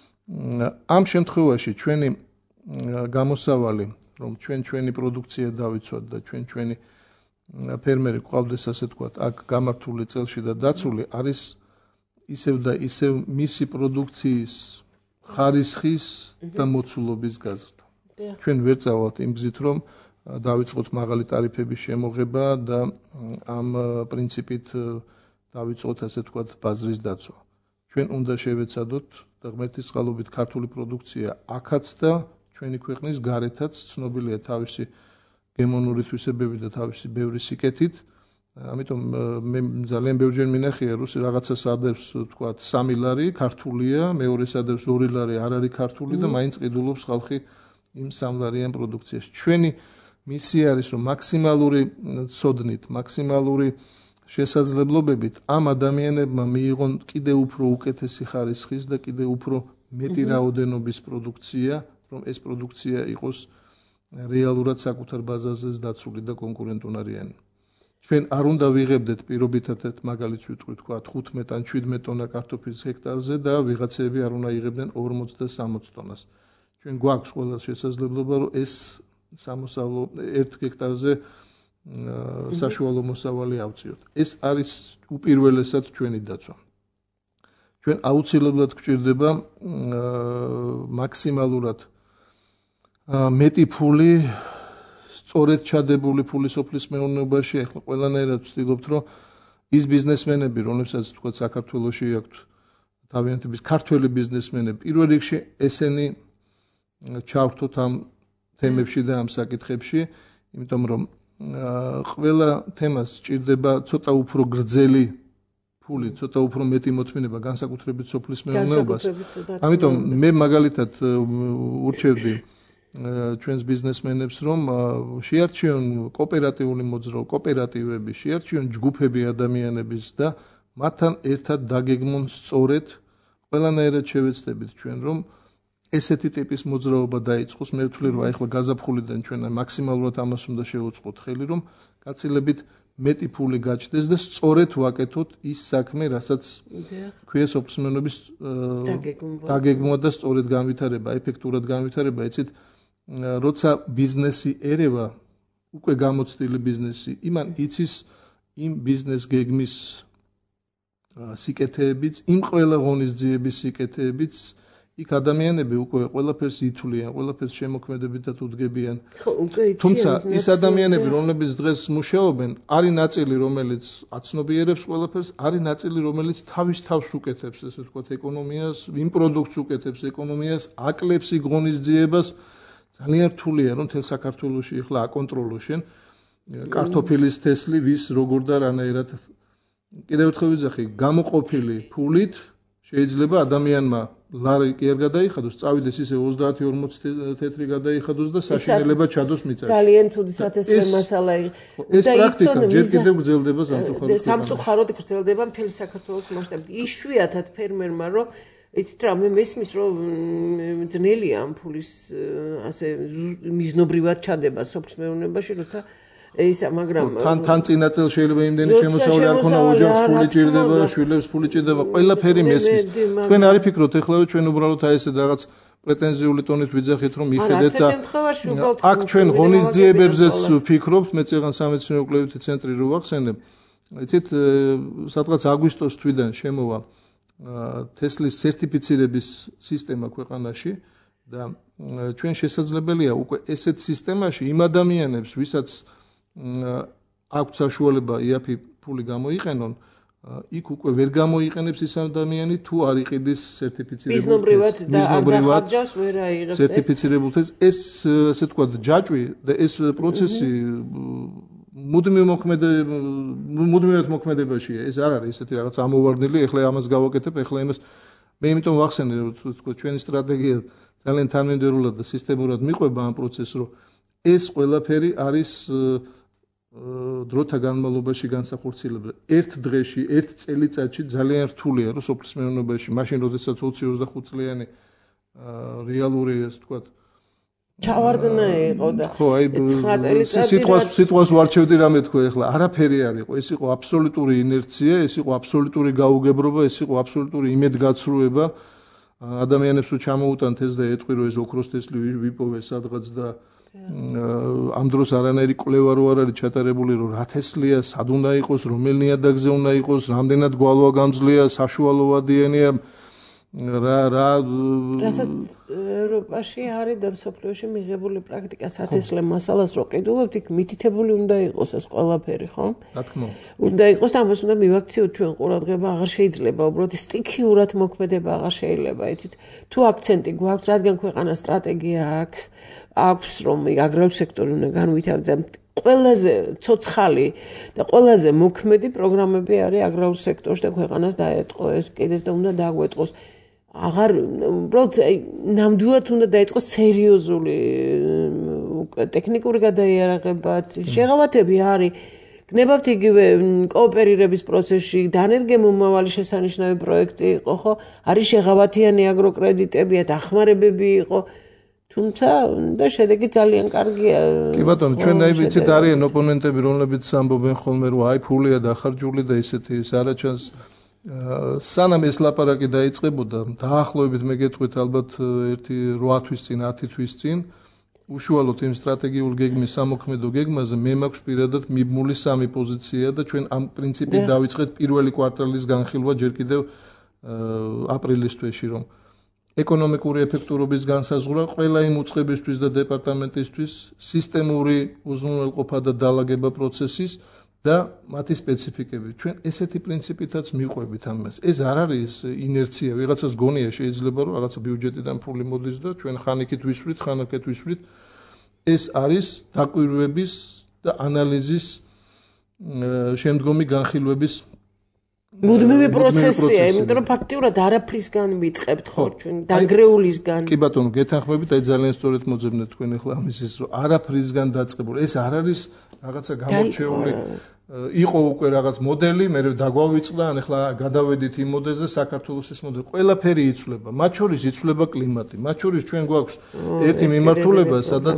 ამ შემთხვევაში ჩვენი გამოსავალი, რომ ჩვენ ჩვენი პროდუქცია დავიცვათ და ჩვენ ჩვენი ფერმერი ყავდეს ასე თქვათ, აქ გამართული წელში და დაცული არის ისევ და ისევ მისი პროდუქციის ხარისხის და მოცულობის გაზრდა. ჩვენ ვერ წავალთ იმ გზით, რომ დავიწყოთ მაღალი ტარიფების შემოღება და ამ პრინციპით დავიწყოთ ასე თქვათ ბაზრის დაცვა. ჩვენ უნდა შევეცადოთ და ღმერთის წყალობით ქართული პროდუქცია აქაც და ჩვენი ქვეყნის გარეთაც ცნობილია თავისი გემონური თვისებები და თავისი ბევრი სიკეთით. ამიტომ მე ძალიან ბევრჯერ მინახია რომ რაღაცას ადევს თქვათ სამი ლარი ქართულია, მეორეს ადევს ორი ლარი არ არის ქართული და მაინც ყიდულობს ხალხი იმ სამლარიან პროდუქციაში. ჩვენი მისია არის რომ მაქსიმალური ცოდნით, მაქსიმალური შესაძლებლობებით ამ ადამიანებმა მიიღონ კიდევ უფრო უკეთესი ხარისხის და კიდევ უფრო მეტი რაოდენობის პროდუქცია, რომ ეს პროდუქცია იყოს რეალურად საკუთარ ბაზაზეც დაცული და კონკურენტუნარიანი. ჩვენ არ უნდა ვიღებდეთ პირობითად მაგალითს ვიტყვი თქვა ხუთმეტ ან შვიდმეტ ტონა კარტოფილის ჰექტარზე და ვიღაცები არ უნდა იღებდნენ ორმოც და სამოც ტონას. ჩვენ გვაქვს ყველა შესაძლებლობა რომ ეს სამოსავლო ერთ ჰექტარზე საშუალო მოსავალი ავწიოთ. ეს არის უპირველესად ჩვენი დაცვა. ჩვენ აუცილებლად გვჭირდება მაქსიმალურად მეტი ფული სწორედ ჩადებული ფული სოფლის მეურნეობაში ახლა ყველანაირად ვცდილობთ რომ ის ბიზნესმენები რომლებსაც თქვა საქართველოში აქვთ თავიანთების ქართველი ბიზნესმენები პირველ რიგში ესენი ჩავხტოთ ამ თემებში და ამ საკითხებში იმიტომ რომ ყველა თემას სჭირდება ცოტა უფრო გრძელი ფული ცოტა უფრო მეტი მოთმინება განსაკუთრებით სოფლის მეურნეობას ამიტომ მე მაგალითად ურჩევდი ჩვენს ბიზნესმენებს რომ შეარჩიონ კოოპერატიული მოძრაობა, კოოპერატივები, შეარჩიონ ჯგუფები ადამიანების და მათთან ერთად დაგეგმონ სწორედ ყველანაირად შევეცდებით ჩვენ რომ ესეთი ტიპის მოძრაობა დაიწყოს. მე ვთვლი რომ აი ახლა გაზაფხულიდან ჩვენ მაქსიმალურად ამას უნდა შევუწყოთ ხელი რომ გაცილებით მეტი ფული გაჩნდეს და სწორედ ვაკეთოთ ის საქმე, რასაც ქვია სოფლმეურნეობის დაგეგმვა და სწორედ განვითარება, ეფექტურად განვითარება, იცით როცა ბიზნესი ერევა, უკვე გამოცდილი ბიზნესი, იმან იცის იმ ბიზნეს გეგმის სიკეთეებიც, იმ ყველა ღონისძიების სიკეთეებიც, იქ ადამიანები უკვე ყველაფერს ითვლიან, ყველაფერს შემოქმედებითად უდგებიან. თუმცა ის ადამიანები, რომლებიც დღეს მუშაობენ, არის ნაწილი, რომელიც აცნობიერებს ყველაფერს, არის ნაწილი, რომელიც თავის თავს უკეთებს, ესე ვთქვათ, ეკონომიას, იმ პროდუქტს უკეთებს, ეკონომიას, აკლებს იქ ღონისძიებას. ძალიან რთულია, რომ თელ საქართველოში ახლა აკონტროლო შენ კარტოფილის თესლი, ვის როგორ და რანაირად. კიდევ ერთხელ ვიძახი, გამოყოფილი ფულით შეიძლება ადამიანმა ლარი კი არ გადაიხადოს, წავიდეს ისე ოცდაათი ორმოცი თეთრი გადაიხადოს და საშინელება ჩადოს მიწაში. ძალიან ცუდი სათესლე მასალა იყო. ეს პრაქტიკა ჯერ კიდევ გრძელდება სამწუხაროდ. სამწუხაროდ გრძელდება მთელი საქართველოს მასშტაბით. იშვიათად ფერმერმა რომ იცით რა, მე მესმის რომ ძნელია ამ ფულის ასე მიზნობრივად ჩადება სოფლის მეურნეობაში, როცა ისა, მაგრამ თან თან წინა წელს შეიძლება იმდენი შემოსავალი არ ქონა, ოჯახს ფული ჭირდება, შვილებს ფული ჭირდება, ყველაფერი მესმის. თქვენ არ იფიქროთ ეხლა რომ ჩვენ უბრალოდ აი ესე რაღაც პრეტენზიული ტონით ვიძახით რომ მიხედეთ და აქ ჩვენ ღონისძიებებზეც ვფიქრობთ, მე წეგან სამეცნიერო კვლევითი ცენტრი რო ვახსენებ. იცით, სადღაც აგვისტოს თვიდან შემოვა თესლის სერტიფიცირების სისტემა ქვეყანაში და ჩვენ შესაძლებელია უკვე ესეთ სისტემაში იმ ადამიანებს, ვისაც აქვს საშუალება იაფი ფული გამოიყენონ, იქ უკვე ვერ გამოიყენებს ის ადამიანი თუ არ იყიდის სერტიფიცირებულ თესლს. მიზნობრივად ვერ აიღებს სერტიფიცირებულ თესლს. ეს ასე ვთქვათ ჯაჭვი და ეს პროცესი მუდმივ მოქმედება მუდმივად მოქმედებაშია. ეს არ არის ესეთი რაღაც ამოვარდნილი, ეხლა ამას გავაკეთებ, ეხლა იმას მე იმიტომ ვახსენე, რომ თქო ჩვენი სტრატეგია ძალიან თანმიმდევრულად და სისტემურად მიყვება ამ პროცესს, რომ ეს ყველაფერი არის დროთა განმავლობაში განსახორციელებული. ერთ დღეში, ერთ წელიწადში ძალიან რთულია, რომ სოფლის მეურნეობაში, მაშინ როდესაც ოცი ოცდახუთ წლიანი რეალური, ასე ვთქვათ, ჩავარდნა იყო და ხო, აი სიტყვას სიტყვას ვარჩევდი რამე თქო ეხლა, არაფერი არ იყო, ეს იყო აბსოლუტური ინერცია, ეს იყო აბსოლუტური გაუგებრობა, ეს იყო აბსოლუტური იმედგაცრუება. ადამიანებს რო ჩამოუტანთ ეს და ეტყვი რომ ეს ოქროს თესლი ვიპოვე სადღაც და ამ დროს არანაირი კვლევა რო არ არის ჩატარებული რომ რა თესლია, სად უნდა იყოს, რომელ ნიადაგზე უნდა იყოს, რამდენად გვალვა გამძლეა, საშუალო ვადიანია, რა რა რასაც ევროპაში არის და მსოფლიოში მიღებული პრაქტიკა სათესლე მასალას რო ყიდულობთ, იქ მითითებული უნდა იყოს ეს ყველაფერი, ხო? რა თქმა უნდა. უნდა იყოს და ამას უნდა მივაქციოთ ჩვენ ყურადღება, აღარ შეიძლება უბრალოდ სტიქიურად მოქმედება აღარ შეიძლება, იცით? თუ აქცენტი გვაქვს, რადგან ქვეყანა სტრატეგია აქვს, აქვს რომ აგრარული სექტორი უნდა განვითარდეს, ყველაზე ცოცხალი და ყველაზე მოქმედი პროგრამები არის აგრარულ სექტორში და ქვეყანას დაეტყო ეს კიდეც და უნდა დაგვეტყოს. აღარ უბრალოდ ნამდვილად უნდა დაიწყოს სერიოზული ტექნიკური გადაიარაღებაც, შეღავათები არის. გნებავთ იგივე კოოპერირების პროცესში, დანერგემომავალი შესანიშნავი პროექტი იყო, ხო? არის შეღავათიანი აგროკრედიტები, დახმარებები იყო. თუმცა და შედეგი ძალიან კარგია. კი ბატონო, ჩვენ აი ვიცით არიან ოპონენტები, რომლებიც ამბობენ ხოლმე რომ აი ფულია დახარჯული და ისეთი ის არაჩანს. სანამ ეს ლაპარაკი დაიწყებოდა, დაახლოებით მე გეტყვით ალბათ ერთი რვა თვის წინ, ათი თვის წინ, უშუალოდ იმ სტრატეგიულ გეგმის სამოქმედო გეგმაზე მე მაქვს პირადად მიბმული სამი პოზიცია და ჩვენ ამ პრინციპით დავიწყეთ პირველი კვარტალის განხილვა ჯერ კიდევ აპრილის თვეში, რომ ეკონომიკური ეფექტურობის განსაზღვრა ყველა იმ უწყებისთვის და დეპარტამენტისთვის სისტემური უზრუნველყოფა და დალაგება პროცესის და მათი სპეციფიკები. ჩვენ ესეთი პრინციპითაც მიყვებით ამას. ეს არ არის ინერცია, ვიღაცას გონია შეიძლება რომ რაღაცა ბიუჯეტიდან ფული მოდის და ჩვენ ხან იქით ვისვრით, ხან აქეთ ვისვრით. ეს არის დაკვირვების და ანალიზის შემდგომი განხილვების მუდმივი პროცესია, იმიტომ რომ ფაქტიურად არაფრისგან ვიწყებთ ხო ჩვენ დაგრეულისგან. კი ბატონო, გეთანხმებით, აი ძალიან სწორად მოძებნეთ თქვენ ახლა ამისის, რომ არაფრისგან დაწყებული. ეს არ არის რაღაცა გამორჩეული იყო უკვე რაღაც მოდელი, მე დაგვავიწყდა, ან ახლა გადავედით იმ მოდელზე, საქართველოს ეს მოდელი. ყველაფერი იცვლება, მათ შორის იცვლება კლიმატი. მათ შორის ჩვენ გვაქვს ერთი მიმართულება, სადაც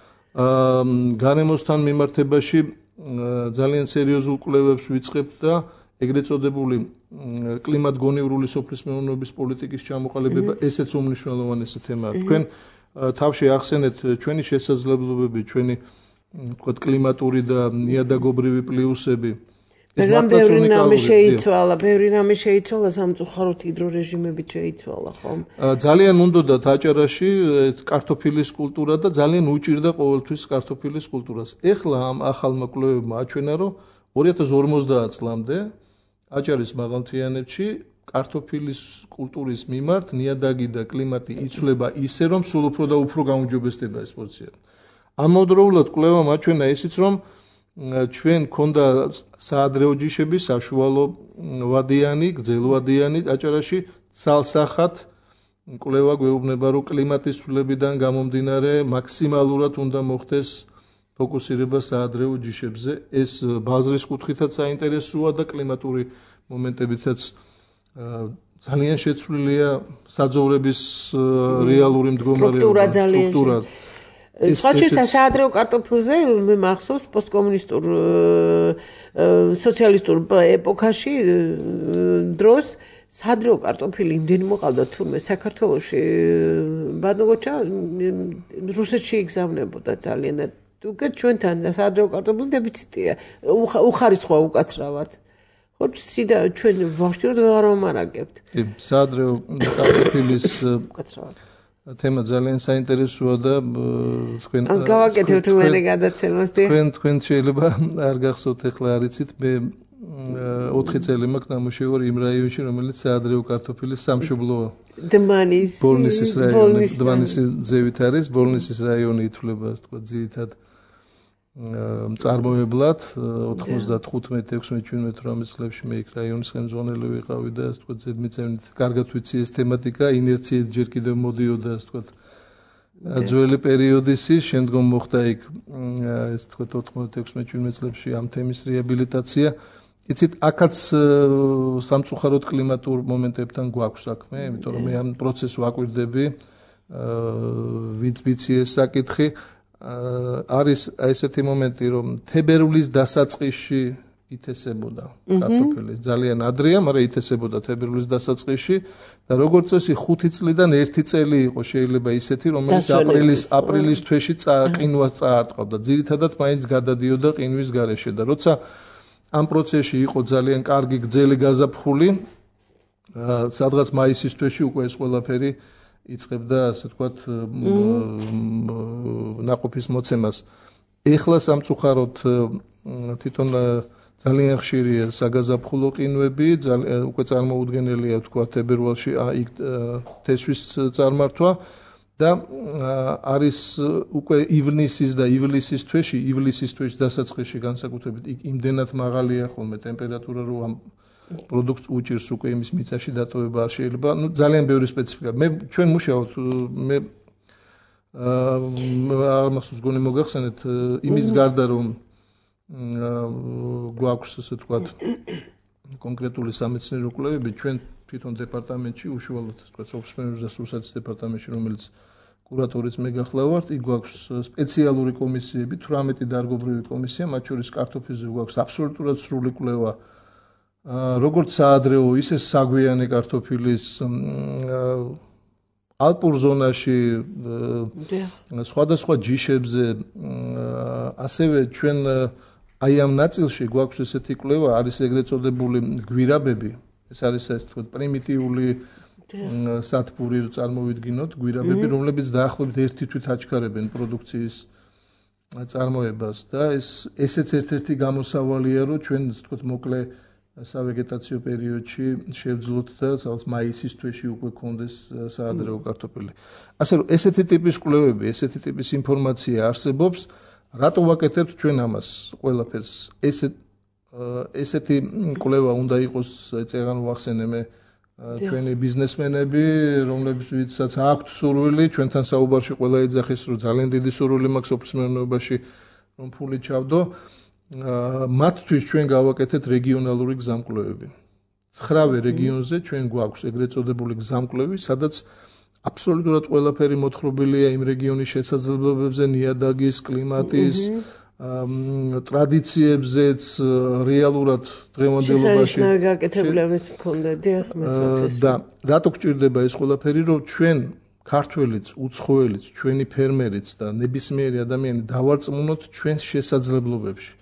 გარემოსთან მიმართებაში ძალიან სერიოზულ კვლევებს ვიწყებთ და ეგრეთ წოდებული კლიმატგონივრული სოფლის მეურნეობის პოლიტიკის ჩამოყალიბება, ესეც უმნიშვნელოვანესი თემაა. თქვენ თავში ახსენეთ ჩვენი შესაძლებლობები, ჩვენი ვთქვათ კლიმატური და ნიადაგობრივი პლუსები. მაგრამ ბევრი რამე შეიცვალა, ბევრი რამე შეიცვალა სამწუხაროდ ჰიდრო რეჟიმებით შეიცვალა, ხომ? ძალიან უნდათ აჭარაში კარტოფილის კულტურა და ძალიან უჭირდა ყოველთვის კარტოფილის კულტურას. ეხლა ამ ახალმა კვლევებმა აჩვენა, რომ ორი ათას ორმოცდაათ წლამდე აჭარის მაღალმთიანეთში კარტოფილის კულტურის მიმართ ნიადაგი და კლიმატი იცვლება ისე, რომ სულ უფრო და უფრო გაუმჯობესდება ეს პოზიცია. ამავდროულად კვლევამ აჩვენა ისიც, რომ ჩვენ ქონდა საადრეო ჯიშები, საშუალო ვადიანი, გრძელვადიანი აჭარაში ცალსახად კვლევა გვეუბნება, რომ კლიმატის ცვლილებიდან გამომდინარე მაქსიმალურად უნდა მოხდეს ფოკუსირება საადრეო ჯიშებზე. ეს ბაზრის კუთხითაც საინტერესოა და კლიმატური მომენტებითაც ძალიან შეცვლილია საძოვრების რეალური მდგომარეობა, სტრუქტურა. სხვაჩვენთა საადრეო კარტოფილზე მე მახსოვს პოსტკომუნისტურ სოციალისტურ ეპოქაში დროს საადრეო კარტოფილი იმდენი მოყავდა თურმე საქართველოში ბადნოგოჩა რუსეთში იგზავნებოდა ძალიან და უკვე ჩვენთან საადრეო კარტოფილი დეფიციტია უხარისხოა უკაცრავად ხო სიდა ჩვენ ვახშირად ვეღარ ვამარაგებთ საადრეო კარტოფილის უკაცრავად თემა ძალიან საინტერესოა და თქვენ ას გავაკეთებთ მერე გადაცემას თქვენ თქვენ შეიძლება არ გახსოვთ ახლა არიცით მე ოთხი წელი მაქვს ნამუშევარი იმ რაიონში რომელიც საადრეო კარტოფილის სამშობლოა დმანის ბოლნისის რაიონი დმანისის ზევით არის ბოლნისის რაიონი ითვლება ასე თქვა ძირითად მწარმოებლად ოთხმოცდათხუთმეტ ექვსმეტ შვიდმეტ ოცდაათი წლებში მე იქ რაიონის ხელმძღვანელი ვიყავი და ასე თქვა ზედმიწევნით კარგად ვიცი ეს თემატიკა ინერციით ჯერ კიდევ მოდიოდა ასე თქვა ძველი პერიოდის შემდგომ მოხდა იქ ეს თქვა ოთხმოცდაათი ექვსმეტ შვიდმეტ წლებში ამ თემის რეაბილიტაცია იცით აქაც სამწუხაროდ კლიმატურ მომენტებთან გვაქვს საქმე იმიტომ რომ მე ამ პროცესს ვაკვირდები ვინც ვიცი ეს საკითხი არის ესეთი მომენტი რომ თებერვლის დასაწყისში ითესებოდა კარტოფილის ძალიან ადრეა, მაგრამ ითესებოდა თებერვლის დასაწყისში და როგორც წესი ხუთი წლიდან ერთი წელი იყო შეიძლება ისეთი რომელიც აპრილის აპრილის თვეში ყინვას წაარტყავდა ძირითადად მაინც გადადიოდა ყინვის გარეშე და როცა ამ პროცესში იყო ძალიან კარგი გრძელი გაზაფხული სადღაც მაისის თვეში უკვე ეს ყველაფერი იწყებდა ასე ვთქვათ ნაყოფის მოცემას. ეხლა სამწუხაროდ თვითონ ძალიან ხშირია საგაზაფხულო ყინვები, უკვე წარმოუდგენელია ვთქვათ თებერვალში იქ თესვის წარმართვა და არის უკვე ივნისის და ივლისის თვეში, ივლისის თვეში დასაწყისში განსაკუთრებით იქ იმდენად მაღალია ხოლმე ტემპერატურა რომ ამ პროდუქტს უჭირს უკვე იმის მიწაში დატოვება არ შეიძლება. ნუ ძალიან ბევრი სპეციფიკა. მე ჩვენ მუშაობთ მე აა მახსოვს გონი მოგახსენეთ იმის გარდა რომ გვაქვს ასე ვთქვათ კონკრეტული სამეცნიერო კვლევები ჩვენ თვითონ დეპარტამენტში უშუალოდ ასე ვთქვათ სოფლის და სურსათის დეპარტამენტში რომელიც კურატორიც მე გახლავართ იქ გვაქვს სპეციალური კომისიები თვრამეტი დარგობრივი კომისია მათ შორის კარტოფილზე გვაქვს აბსოლუტურად სრული კვლევა როგორც საადრეო ისე საგვიანე კარტოფილის ალპურ ზონაში სხვადასხვა ჯიშებზე ასევე ჩვენ აი ამ ნაწილში გვაქვს ესეთი კვლევა არის ეგრეთ წოდებული გვირაბები ეს არის ასე თქვა პრიმიტიული სათბური წარმოვიდგინოთ გვირაბები რომლებიც დაახლოებით ერთი თვით აჩქარებენ პროდუქციის წარმოებას და ეს ესეც ერთ-ერთი გამოსავალია რომ ჩვენ ასე თქვა მოკლე სავეგეტაციო პერიოდში შევძლოთ და სადაც მაისის თვეში უკვე გქონდეს საადრეო კარტოფილი. ასე რომ ესეთი ტიპის კვლევები, ესეთი ტიპის ინფორმაცია არსებობს, რატო ვაკეთებთ ჩვენ ამას ყველაფერს? ესეთ ესეთი კვლევა უნდა იყოს, ეცეღან ვახსენე მე ჩვენი ბიზნესმენები, რომლებსაც აქვთ სურვილი, ჩვენთან საუბარში ყველა ეძახის, რომ ძალიან დიდი სურვილი მაქვს სოფლის მეურნეობაში, რომ ფული ჩავდო. მათთვის ჩვენ გავაკეთეთ რეგიონალური გზამკვლევები. ცხრავე რეგიონზე ჩვენ გვაქვს ეგრეთ წოდებული გზამკვლევი, სადაც აბსოლუტურად ყველაფერი მოთხრობილია იმ რეგიონის შესაძლებლობებზე, ნიადაგის, კლიმატის, ტრადიციებზეც, რეალურად დღევანდელობაში. გაკეთებულებიც მქონდა, დიახ, და რატო გჭირდება ეს ყველაფერი, რომ ჩვენ ქართველიც, უცხოელიც, ჩვენი ფერმერიც და ნებისმიერი ადამიანი დავარწმუნოთ ჩვენს შესაძლებლობებში.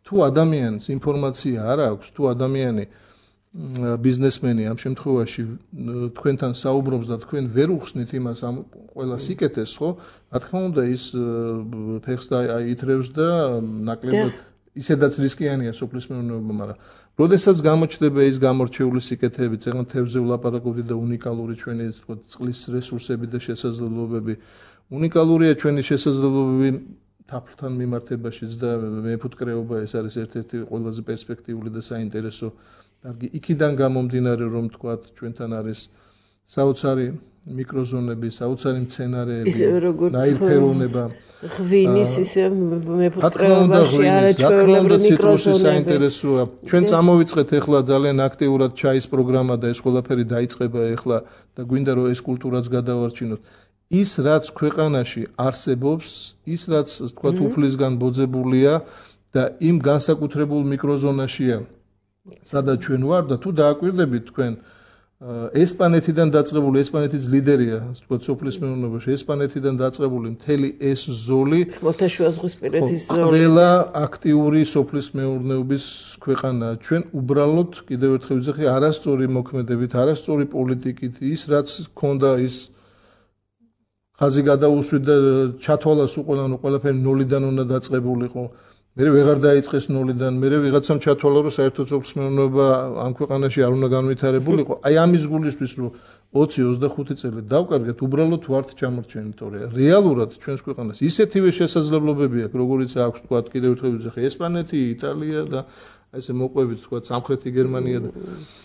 თუ ადამიანს ინფორმაცია არ აქვს, თუ ადამიანი ბიზნესმენი ამ შემთხვევაში თქვენთან საუბრობს და თქვენ ვერ უხსნით იმას ამ ყველა სიკეთეს, ხო? რა თქმა უნდა ის ფეხს აითრევს და ნაკლებად ისედაც რისკიანია სოფლის მეურნეობა, მაგრამ როდესაც გამოჩნდება ის გამორჩეული სიკეთეები, წეგან თევზზე ვლაპარაკობდი და უნიკალური ჩვენი თქო წყლის რესურსები და შესაძლებლობები, უნიკალურია ჩვენი შესაძლებლობები თაფლთან მიმართებაშიც და მეფუტკრეობა ეს არის ერთ-ერთი ყველაზე პერსპექტიული და საინტერესო დარგი. იქიდან გამომდინარე რომ თქვა ჩვენთან არის საოცარი მიკროზონები, საოცარი მცენარეები, ნაირფეროვნება, ღვინის ისე მეფუტკრეობაში არაჩვეულებრივი მიკროზონები. საინტერესოა. ჩვენ წამოვიწყეთ ახლა ძალიან აქტიურად ჩაის პროგრამა და ეს ყველაფერი დაიწყება ახლა და გვინდა რომ ეს კულტურაც გადავარჩინოთ. ის რაც ქვეყანაში არსებობს, ის რაც თქვა უფლისგან ბოძებულია და იმ განსაკუთრებულ მიკროზონაშია, სადაც ჩვენ ვარ და თუ დააკვირდებით თქვენ ესპანეთიდან დაწყებული, ესპანეთის ლიდერია, თქვა სოფლის მეურნეობაში, ესპანეთიდან დაწყებული მთელი ეს ზოლი, ხმელთაშუა ზღვისპირეთის ზოლი, ყველა აქტიური სოფლის მეურნეობის ქვეყანაა. ჩვენ უბრალოდ კიდევ ერთხელ ვიძახი, არასწორი მოქმედებით, არასწორი პოლიტიკით, ის რაც ქონდა ის ხაზი გადაუსვით და ჩათვალას უყოლანო ყველაფერი ნოლიდან უნდა დაწყებულიყო. მე ვეღარ დაიწყეს ნოლიდან, მე ვიღაცამ ჩათვალა რომ საერთოდ სოფლის მეურნეობა ამ ქვეყანაში არ უნდა განვითარებულიყო. აი ამის გულისთვის რომ ოცი ოცდახუთი წელი დავკარგეთ, უბრალოდ ვართ ჩამორჩენილი, თორე რეალურად ჩვენს ქვეყანას ისეთივე შესაძლებლობები აქვს, როგორიც აქვს თქვა კიდევ ერთხელ ვიძახი, ესპანეთი, იტალია და აი ესე მოყვებით თქვა სამხრეთი გერმანია და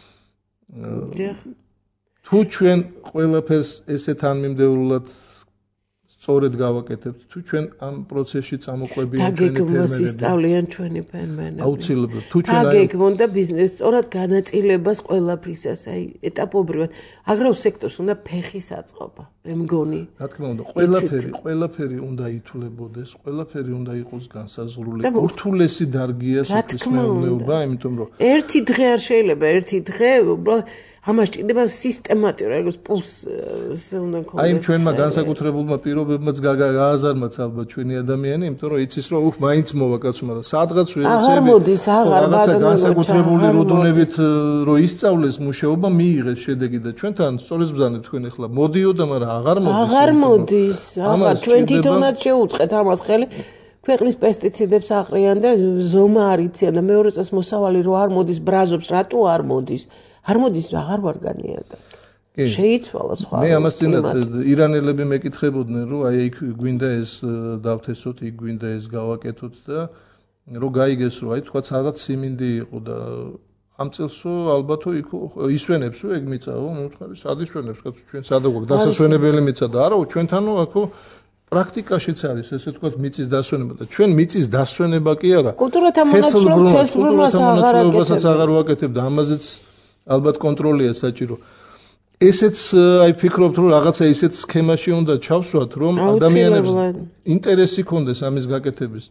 თუ ჩვენ ყველაფერს ესეთ ანმიმდევრულად სწორედ გავაკეთებთ, თუ ჩვენ ამ პროცესში წამოყვებიან ჩვენი ფერმერები. დაგეგმოს ისწავლიან ჩვენი ფერმერები. აუცილებლად. თუ ჩვენ დაგეგმონ და ბიზნეს სწორად განაწილებას ყველაფრისას, აი ეტაპობრივად. აგრარულ სექტორს უნდა ფეხის აწყობა, მე მგონი. რა თქმა უნდა, ყველაფერი, ყველაფერი უნდა ითვლებოდეს, ყველაფერი უნდა იყოს განსაზღვრული. ურთულესი დარგია სოფლის მეურნეობა, იმიტომ რომ ერთი დღე არ შეიძლება, ერთი დღე უბრალოდ ამას ჭირდება სისტემატურად, როგორც პულსზე უნდა ქონდეს. აი ჩვენმა განსაკუთრებულმა პირობებმაც გააზარმაც ალბათ ჩვენი ადამიანი, იმიტომ რომ იცის რომ უх მაინც მოვა კაცო, მაგრამ სადღაც ვერცები აღარ მოდის, აღარ რაღაცა განსაკუთრებული როდონებით რომ ისწავლეს მუშაობა, მიიღეს შედეგი და ჩვენთან სწორედ ბრძანეთ თქვენ ახლა მოდიოდა, მაგრამ აღარ მოდის. აღარ მოდის, აღარ ჩვენ თვითონაც შევუწყეთ ამას ხელი. ქვეყნის პესტიციდებს აყრიან და ზომა არ იციან და მეორე წელს მოსავალი რო არ მოდის ბრაზობს, რატო არ მოდის? არ მოდის აღარ ვარ განიადა. შეიცვალა სხვა. მე ამას წინათ ირანელები მეკითხებოდნენ, რომ აი იქ გვინდა ეს დავთესოთ, იქ გვინდა ეს გავაკეთოთ და რომ გაიგეს, რომ აი თქვა სადაც სიმინდი იყო და ამ წელსო ალბათო იქ ისვენებსო ეგ მიწაო, მე ვთქვი, სად ისვენებს, კაცო, ჩვენ სადა გვაქვს დასასვენებელი მიწა და არა, ჩვენთანო აქო პრაქტიკაშიც არის ესე თქვათ მიწის დასვენება და ჩვენ მიწის დასვენება კი არა. კულტურათა მონაცვლეობას აღარ ვაკეთებ და ამაზეც ალბათ კონტროლია საჭირო. ესეც აი ფიქრობთ რომ რაღაცა ისეთ სქემაში უნდა ჩავსვათ რომ ადამიანებს ინტერესი ქონდეს ამის გაკეთების.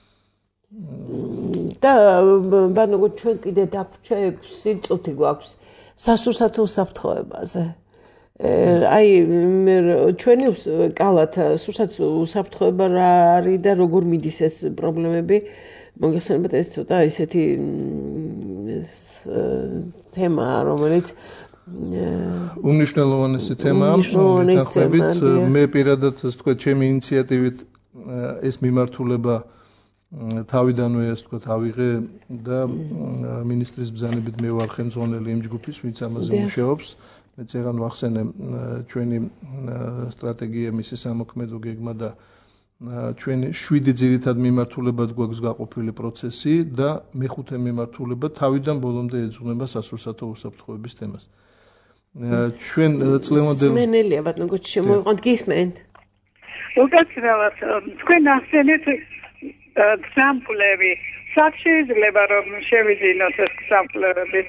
და ბანო ჩვენ კიდე დაგვრჩა ექვსი წუთი გვაქვს სასურსათო უსაფრთხოებაზე. აი მე ჩვენი კალათა სურსათო უსაფრთხოება რა არის და როგორ მიდის ეს პრობლემები მოგესალმებით ეს ცოტა ისეთი თემა რომელიც უმნიშვნელოვანესი თემაა თანხმობით მე პირადად ასე ვთქვათ ჩემი ინიციატივით ეს მიმართულება თავიდანვე ასე ვთქვათ ავიღე და მინისტრის ბრძანებით მე ვარ ხელმძღვანელი იმ ჯგუფის ვინც ამაზე მუშაობს მე წეგან ვახსენე ჩვენი სტრატეგია მისი სამოქმედო გეგმა და ჩვენი შვიდი ძირითად მიმართულებად გვაქვს გაყოფილი პროცესი და მეხუთე მიმართულება თავიდან ბოლომდე ეძღვნება სასურსათო უსაფრთხოების თემას. ჩვენ წლევანდელ სმენელია ბატონო შემოვიყვანთ გისმენთ? უკაცრავად თქვენ ახსენეთ სამპლები. სად შეიძლება რომ შევიძინოთ ეს სამპლები?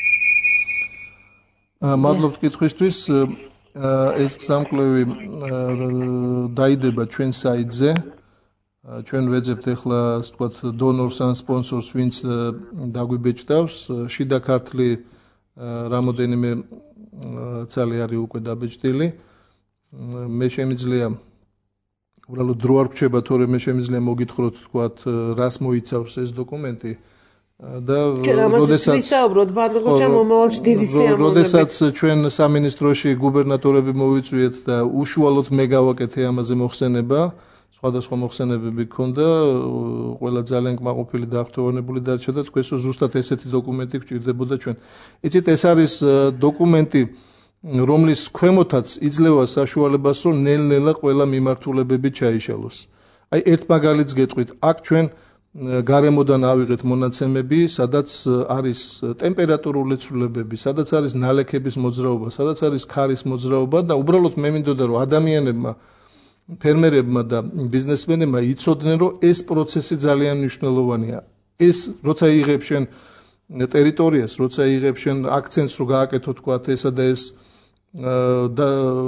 მადლობთ კითხვისთვის. ეს სამკლევი დაიდება ჩვენ საიტზე. ჩვენ ვეძებთ ახლა ასე ვთქვათ დონორს ან სპონსორს, ვინც დაგვიბეჭდავს. შიდა ქართლი რამოდენიმე წელი არის უკვე დაბეჭდილი. მე შემიძლია უბრალოდ დრო არ გრჩება, თორემ შემიძლია მოგითხროთ თქვათ რას მოიცავს ეს დოკუმენტი და როდესაც ვისაუბროთ ბანდოგოჩა მომავალში დიდი სიამოვნებით. როდესაც ჩვენ სამინისტროში გუბერნატორები მოვიწვიეთ და უშუალოდ მე გავაკეთე ამაზე მოხსენება, სხვადასხვა მოხსენებები გქონდა, ყველა ძალიან კმაყოფილი და აღფრთოვანებული დარჩა და თქვენსო ზუსტად ესეთი დოკუმენტი გჭირდებოდა ჩვენ. იცით, ეს არის დოკუმენტი, რომლის ქვემოთაც იძლევა საშუალებას, რომ ნელ-ნელა ყველა მიმართულებები ჩაიშალოს. აი, ერთ მაგალითს გეტყვით, აქ ჩვენ გარემოდან ავიღეთ მონაცემები, სადაც არის ტემპერატურული ცვლილებები, სადაც არის ნალექების მოძრაობა, სადაც არის ქარის მოძრაობა და უბრალოდ მე მინდოდა, რომ ადამიანებმა, ფერმერებმა და ბიზნესმენებმა იცოდნენ, რომ ეს პროცესი ძალიან მნიშვნელოვანია. ეს როცა იღებ შენ ტერიტორიას, როცა იღებ შენ აქცენტს, რომ გააკეთო თქვათ ესა და ეს და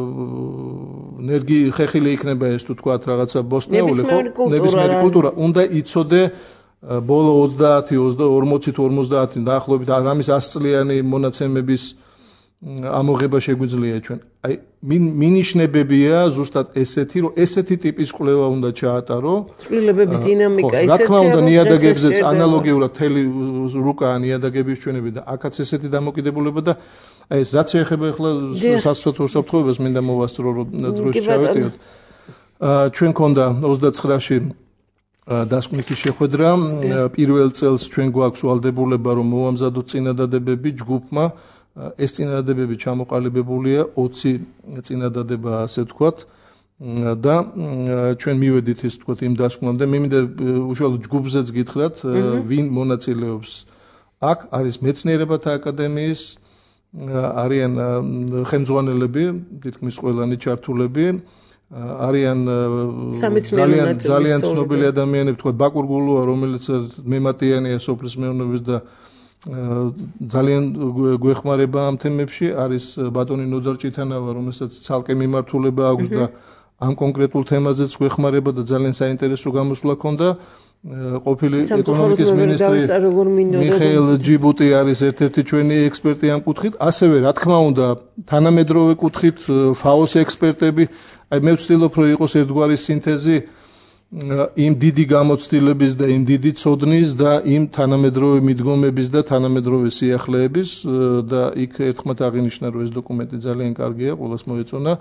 ენერგი ხეხილი იქნება ეს თუ თქვათ რაღაცა ბოსტნეული ხო ნებისმიერი კულტურა უნდა იცოდე ბოლო ოცდაათი ორმოცი თუ ორმოცდაათი დაახლოებით რამის ას წლიანი მონაცემების ამოღება შეგვიძლია ჩვენ. აი მინიშნებებია ზუსტად ესეთი, რომ ესეთი ტიპის კვლევა უნდა ჩაატარო. ცვლილებების დინამიკა ესეთია. რა თქმა უნდა, ნიადაგებზეც ანალოგიურად თელი რუკაა ნიადაგების ჩვენები და აქაც ესეთი დამოკიდებულება და აი ეს რაც შეეხება ახლა სასოფლო უსაფრთხოებას მინდა მოვასწრო რომ დროში ჩავეტიოთ. ჩვენ ქონდა ოცდაცხრაში დასკვნითი შეხვედრა. პირველ წელს ჩვენ გვაქვს ვალდებულება რომ მოვამზადოთ წინადადებები ჯგუფმა. ეს წინადადებები ჩამოყალიბებულია ოცი წინადადება ასე ვთქვათ და ჩვენ მივედით ის ვთქვათ იმ დასკვნამდე მე მინდა უშუალოდ ჯგუფზეც გითხრათ ვინ მონაწილეობს აქ არის მეცნიერებათა აკადემიის არიან ხელმძღვანელები თითქმის ყველანი ჩართულები არიან ძალიან ძალიან ცნობილი ადამიანები ვთქვათ ბაკურ გულუა რომელიც მემატიანია სოფლის მეურნეობის და ძალიან გვეხმარება ამ თემებში არის ბატონი ნოდარ ჭიტანავა რომელსაც ცალკე მიმართულება აქვს და ამ კონკრეტულ თემაზეც გვეხმარება და ძალიან საინტერესო გამოსვლა ჰქონდა ყოფილი ეკონომიკის მინისტრი მიხეილ ჯიბუტი არის ერთ-ერთი ჩვენი ექსპერტი ამ კუთხით ასევე რა თქმა უნდა თანამედროვე კუთხით ფაოს ექსპერტები აი მე ვცდილობ რომ იყოს ერთგვარი სინთეზი იმ დიდი გამოცდილების და იმ დიდი ცოდნის და იმ თანამედროვე მიდგომების და თანამედროვე სიახლეების და იქ ერთხმად აღინიშნა რომ ეს დოკუმენტი ძალიან კარგია, ყველას მოეწონა.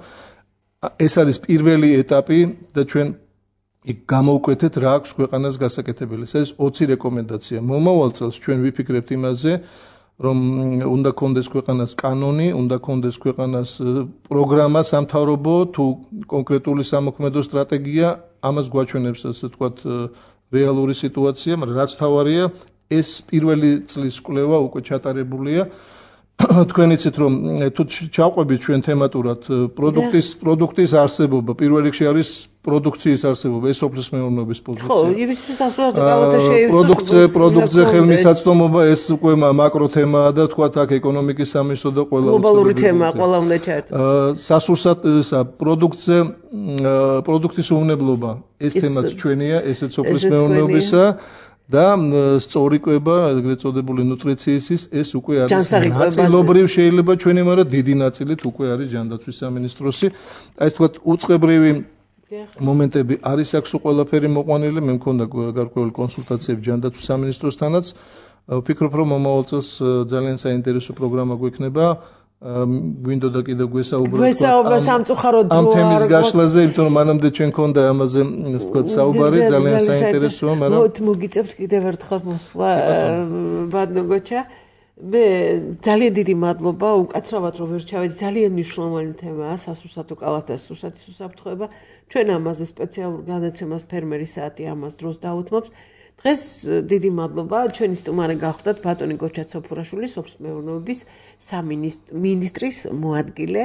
ეს არის პირველი ეტაპი და ჩვენ იქ გამოვკვეთეთ რა აქვს ქვეყანას გასაკეთებელი. ეს არის ოცი რეკომენდაცია. მომავალ წელს ჩვენ ვიფიქრებთ იმაზე რომ უნდა კონდეს ქვეყანას კანონი, უნდა კონდეს ქვეყანას პროგრამა სამთავრობო თუ კონკრეტული სამოქმედო სტრატეგია, ამას გვაჩვენებს ასე ვთქვათ რეალური სიტუაცია, მაგრამ რაც თავარია, ეს პირველი წლის კვლევა უკვე ჩატარებულია. თქვენ იცით რომ თუ ჩავყვებით ჩვენ თემატურად პროდუქტის პროდუქტის არსებობა, პირველ რიგში არის პროდუქციის არსებობა, ეს სოფლის მეურნეობის პოზიცია. ხო, იბისთვის ასურათ კალათა შეივსო. პროდუქცია, პროდუქცია, ხელმისაწვდომობა, ეს უკვე მაკრო თემაა და თქვათ აქ ეკონომიკის სამინისტრო და ყველა გლობალური თემაა, ყველა უნდა ჩაერთო. სასურსათ პროდუქცია, პროდუქტის უმნებლობა, ეს თემაც ჩვენია, ესეც სოფლის მეურნეობისა. და სწორი კვება, ეგრეთ წოდებული ნუტრიციის ეს უკვე არის ნაწილობრივ შეიძლება ჩვენი, მაგრამ დიდი ნაწილით უკვე არის ჯანდაცვის სამინისტროსი. აი ეს თქვათ უწყებრივი მომენტები არის აქ სულ ყველაფერი მოყვანილი, მე მქონდა გარკვეული კონსულტაციები ჯანდაცვის სამინისტროსთანაც. ვფიქრობ რომ მომავალ წელს ძალიან საინტერესო პროგრამა გვექნება. გვინდოდა კიდევ გვესაუბროთ გვესაუბრა სამწუხაროდ ამ თემის გაშლაზე, იმიტომ რომ მანამდე ჩვენ ქონდა ამაზე თქვათ საუბარი, ძალიან საინტერესოა, მაგრამ მოთ მოგიწევთ კიდევ ერთხელ მოსვლა ბადნოგოჩა. მე ძალიან დიდი მადლობა, უკაცრავად რომ ვერ ჩავედი, ძალიან მნიშვნელოვანი თემაა სასურსათო კალათას სურსათის უსაფრთხოება. ჩვენ ამაზე სპეციალურ გადაცემას ფერმერის საათი ამას დროს დაუთმობს. დღეს დიდი მადლობა ჩვენი სტუმარი გახლდათ ბატონი გოჩა ცოფურაშვილი სოფლის მეურნეობის სამინისტრის მოადგილე.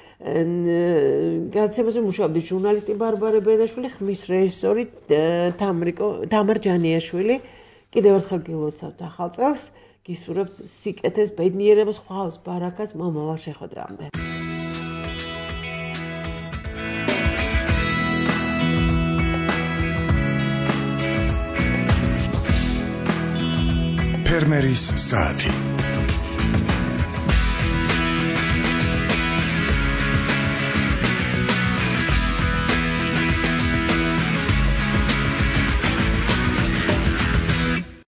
გადაცემაზე მუშაობდი ჟურნალისტი ბარბარე ბედაშვილი, ხმის რეჟისორი თამარ ჯანიაშვილი. კიდევ ერთხელ გილოცავთ ახალ წელს, გისურვებთ სიკეთეს, ბედნიერებას, ხვავს, ბარაკას მომავალ შეხვედრამდე. ფერმერის საათი